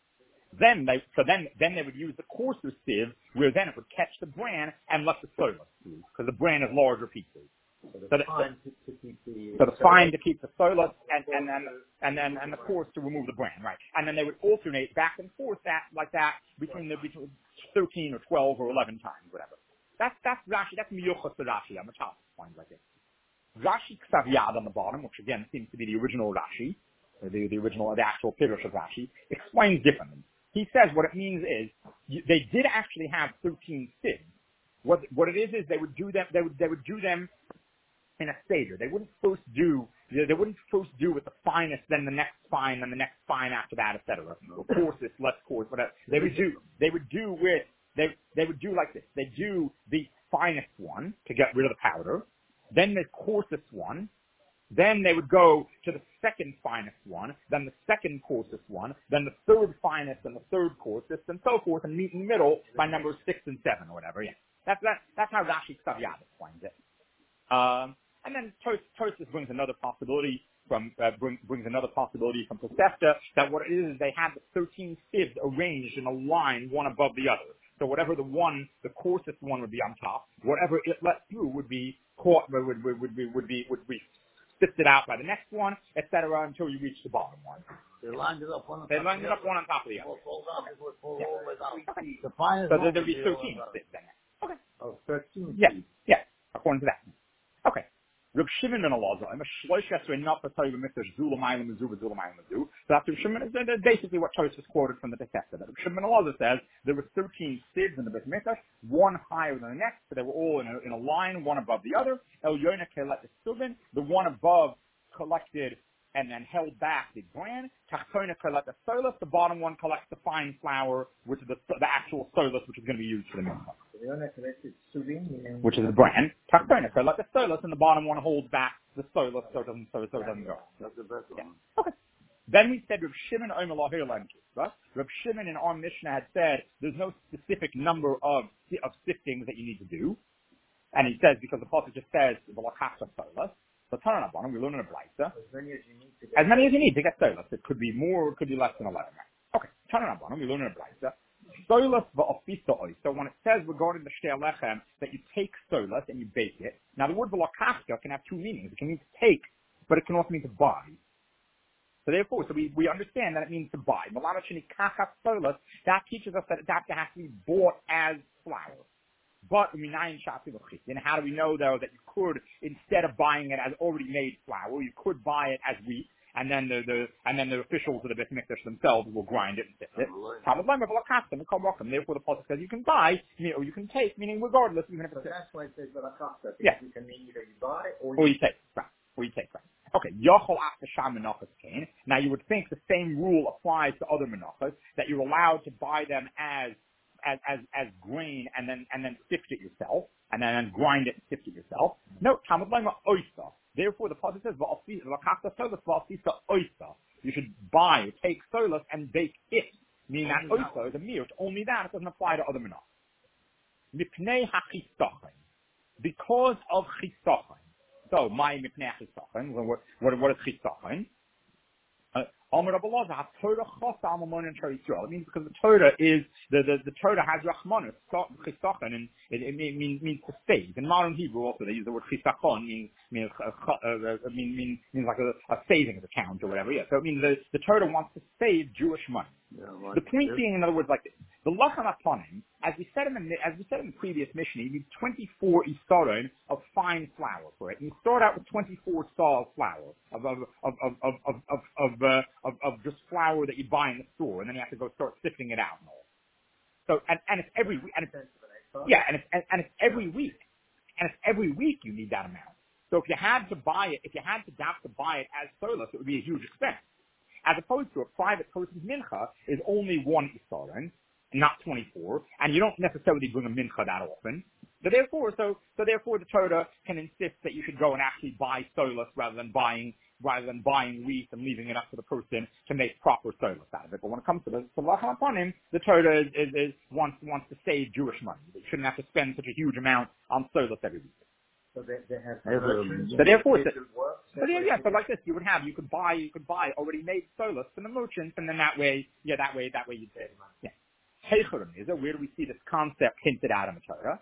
Then they, so then, then they would use the coarser sieve, where then it would catch the bran and let the solus through, because the bran is larger pieces. So the so the, fine to, to keep the, so the fine to keep the solus, and, and then, and then, and the coarse to remove the bran, right? And then they would alternate back and forth that, like that, between the, between thirteen or twelve or eleven times, whatever. That's, that's Rashi, that's Miyuchas Rashi on the top, points like this. Rashi Ksav Yad on the bottom, which again seems to be the original Rashi, or the, the original, the actual Pirush of Rashi, explains differently. He says what it means is you, they did actually have thirteen sieves. What what it is is they would do them they would they would do them in a seder. They wouldn't first do they wouldn't first do with the finest, then the next fine, then the next fine after that, et cetera. Coarsest, less coarse, whatever. They would do they would do with they they would do like this. They do the finest one to get rid of the powder, then the coarsest one. Then they would go to the second finest one, then the second coarsest one, then the third finest and the third coarsest, and so forth, and meet in the middle by numbers six and seven or whatever. Yeah, that's that, that's how Rashi Ksav Yad explains it. Um, and then Tosfos brings another possibility from uh, bring, brings another possibility from Tosefta that what it is is they have the thirteen sieves arranged in a line, one above the other. So whatever the one, the coarsest one would be on top, whatever it let through would be caught, would would would, would be would be would be sifted out by the next one, et cetera, until you reach the bottom one. They lined it up one on They top lined of it up one on top of the other. Yeah. The finest so one there'd be would thirteen on sieves then. Okay. Oh, thirteen. Yeah, yeah, according to that. Okay. Reb Shimon ben Elazar, I'm a shloish esrei not for Torah b'mitzvah zula ma'ila mizu v'zula ma'ila mizu. So that's Reb Shimon. That's basically what Tosfos quoted from the Tosefta. Reb Shimon ben Elazar says there were thirteen sieves in the Beit Mikdash, one higher than the next, so they were all in a, in a line, one above the other. El Yonah kelet esubin, the one above collected and then held back the bran. Tachtoina kelet solus, the bottom one collects the fine flour, which is the, the actual solus, which is going to be used for the mitzvah. Which is the bran. Tachtoina kelet solus, and the bottom one holds back the solus so it doesn't, so, so it doesn't go. That's the best one. Yeah. Okay. Then we said Rav Shimon Omer Lahir Lam Kisva. Reb Shimon in our Mishnah had said there's no specific number of of siftings that you need to do, and he says because the pasuk just says v'lakachta solas. So Tanan Rabbanan, we learn in a Brisa. As many as you need to get. As many as you need to get solas. It could be more, it could be less than eleven. Okay, Tanan Rabbanan, we learn in a Brisa. Solas v'ofisa ois. So when it says regarding the shtei lechem that you take solas and you bake it, now the word v'lakachta can have two meanings. It can mean to take, but it can also mean to buy. So therefore, so we, we understand that it means to buy. Malama sheni kachas solas, that teaches us that that has to be bought as flour. But and how do we know though that you could, instead of buying it as already made flour, you could buy it as wheat, and then the, the and then the officials of the Beit Mikdash themselves will grind it and sift it. Therefore, the pasuk says you can buy, or you can take, meaning regardless, even if it's. So that's why it says v'lakachta. Yeah. You can mean either you buy or, or you take. Right. Or you take. Right. Okay. Yochol after sham menachos kain. Now you would think the same rule applies to other menachos, that you're allowed to buy them as As, as as grain and then and then sift it yourself and then and grind it and sift it yourself. No, Talmud Lema oyster. Therefore, the pasuk says v'alachta solas v'alfisa oyster. You should buy, take solas and bake it. Meaning that oyster is a miut. Only that it doesn't apply to other menachos. Mipnei hachisachin, because of chisachin. So my mipnei hachisachin. What what what is chisachin? It means because the Torah is the the, the Torah has rachmanus, and it, it means means to save. In modern Hebrew also they use the word chisachon, means means uh, mean, mean, means like a, a savings account or whatever. Yeah. So it means the, the Torah wants to save Jewish money. Yeah, right. The point being, in other words, like this: the lachem aponim, as we said in the as we said in the previous Mishnah, you need twenty-four isaron of fine flour for it. And you start out with twenty-four saw of flour of of of of of of of, of, uh, of of just flour that you buy in the store, and then you have to go start sifting it out and all. So and and it's every week, and it's, yeah, and it's and, and it's every week, and it's every week you need that amount. So if you had to buy it, if you had to have to buy it as solas, it would be a huge expense. As opposed to a private person's mincha is only one isaron, not twenty-four, and you don't necessarily bring a mincha that often. So therefore, so so therefore, the Torah can insist that you should go and actually buy solas rather than buying rather than buying wheat and leaving it up to the person to make proper solas out of it. But when it comes to the lachem upon him, the Torah is, is, is wants wants to save Jewish money. They shouldn't have to spend such a huge amount on solas every week. So they, they have. So therefore, so, so yeah, yeah. So like this, you would have, you could buy, you could buy already made solas from the merchants, and then that way, yeah, that way, that way you'd save money. Yeah. Heichurim is where do we see this concept hinted at in the Torah?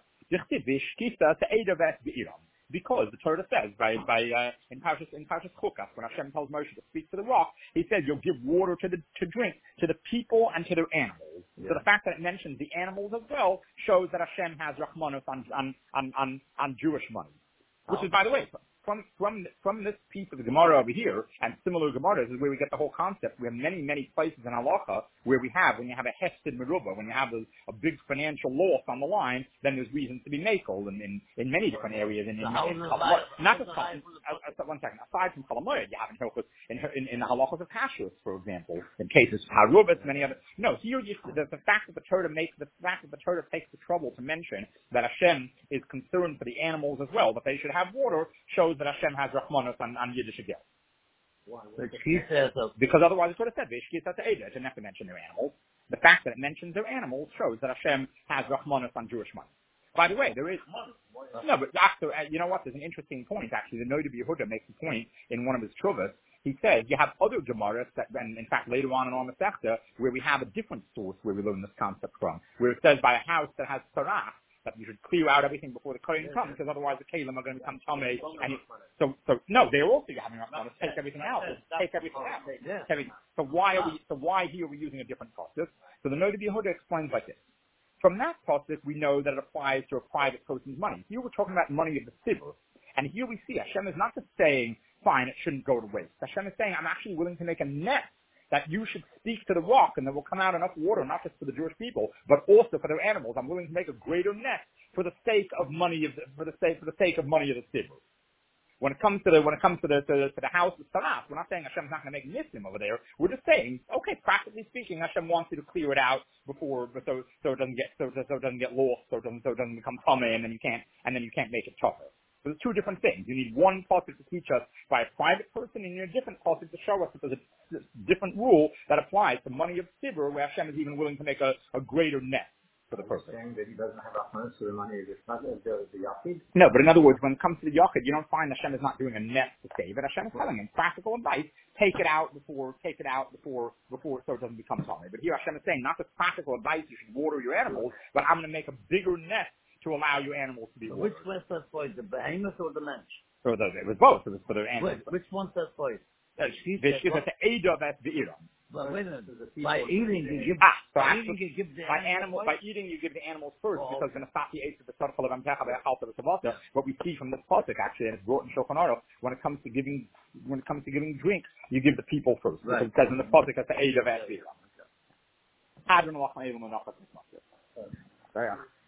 Because the Torah says by by uh, in Parshas in Parshas Chukas, when Hashem tells Moshe to speak to the rock, He says you'll give water to the to drink to the people and to their animals. Yeah. So the fact that it mentions the animals as well shows that Hashem has rachmanos on on on on, on Jewish money. Which is, by the way, from from from this piece of the Gemara over here, and similar Gemaras is where we get the whole concept. We have many, many places in Halacha where we have, when you have a hesed merubah, when you have a, a big financial loss on the line, then there's reasons to be makel in, in, in many different areas. In, in, in, in not just uh, uh, one second. Aside from Chalamoyed, you have in Hilchos, in, in, in the Halachos of Kashrus, for example, in cases of Harubas, many other. No, here you, the, the fact that the Torah makes the fact that the Torah takes the trouble to mention that Hashem is concerned for the animals as well, that they should have water, shows that Hashem has Rachmanos on, on Yiddish Agil. But she says, uh, because otherwise it would have said, Veshkita to Eda, it didn't have to mention their animals. The fact that it mentions their animals shows that Hashem has Rachmanos on Jewish money. By the way, there is, no, but after, you know what, there's an interesting point, actually. The Noda B'Yehuda makes a point in one of his Chuvas. He says, you have other Gemaras that, and in fact, later on in our Masechta, where we have a different source where we learn this concept from, where it says by a house that has Sarah, that you should clear out everything before the Kohen comes, because otherwise the Kalim are going to become Tomei. And you, so, so no, they're also having Rachmanos. Take everything out. Take everything out. Take everything. So why are we? So why here are we using a different process? So the Noda B'Yehuda explains like this. From that process, we know that it applies to a private person's money. Here we're talking about money of the tzibur, and here we see Hashem is not just saying, "Fine, it shouldn't go to waste." Hashem is saying, "I'm actually willing to make a net." That you should speak to the rock and there will come out enough water, not just for the Jewish people, but also for their animals. I'm willing to make a greater net for the sake of money of the, for the sake for the sake of money of the tzibur. When it comes to the when it comes to the to, to the house of Saraf, we're not saying Hashem's not going to make nisim over there. We're just saying, okay, practically speaking, Hashem wants you to clear it out before so so it doesn't get so, so it doesn't get lost, so it doesn't so it doesn't become tamei, and then you can't and then you can't make it tougher. So there's two different things. You need one pasuk to teach us by a private person, and you need a different pasuk to show us that there's a different rule that applies to money of tzibur, where Hashem is even willing to make a, a greater net for the person. Saying that he doesn't have Rahman, so the money is not the, the Yachid. No, but in other words, when it comes to the Yachid, you don't find Hashem is not doing a net to save it. Hashem is telling him practical advice: take it out before, take it out before, before, so it doesn't become something. But here Hashem is saying not just practical advice: you should water your animals, but I'm going to make a bigger net to allow your animals to be so watered. which one says first, the behemoth or the mensch? So the, it was both. It was for the animals. Wait, which one says first? Uh, This is the Eida that's the Iram. But wait a minute. By eating, you give, Ah, so by actually, eating, you give the by animal animal, first? by eating, you give the animals first, Oh, because okay. the Nasati ate the circle of Amtecha by Halta of Savata. Yeah. What we see from this pasuk actually, and it's brought in Shulchan Aruch, when it comes to giving, when it comes to giving drink, you give the people first. Right. Because it says in the pasuk that's the Eida that's the Iram.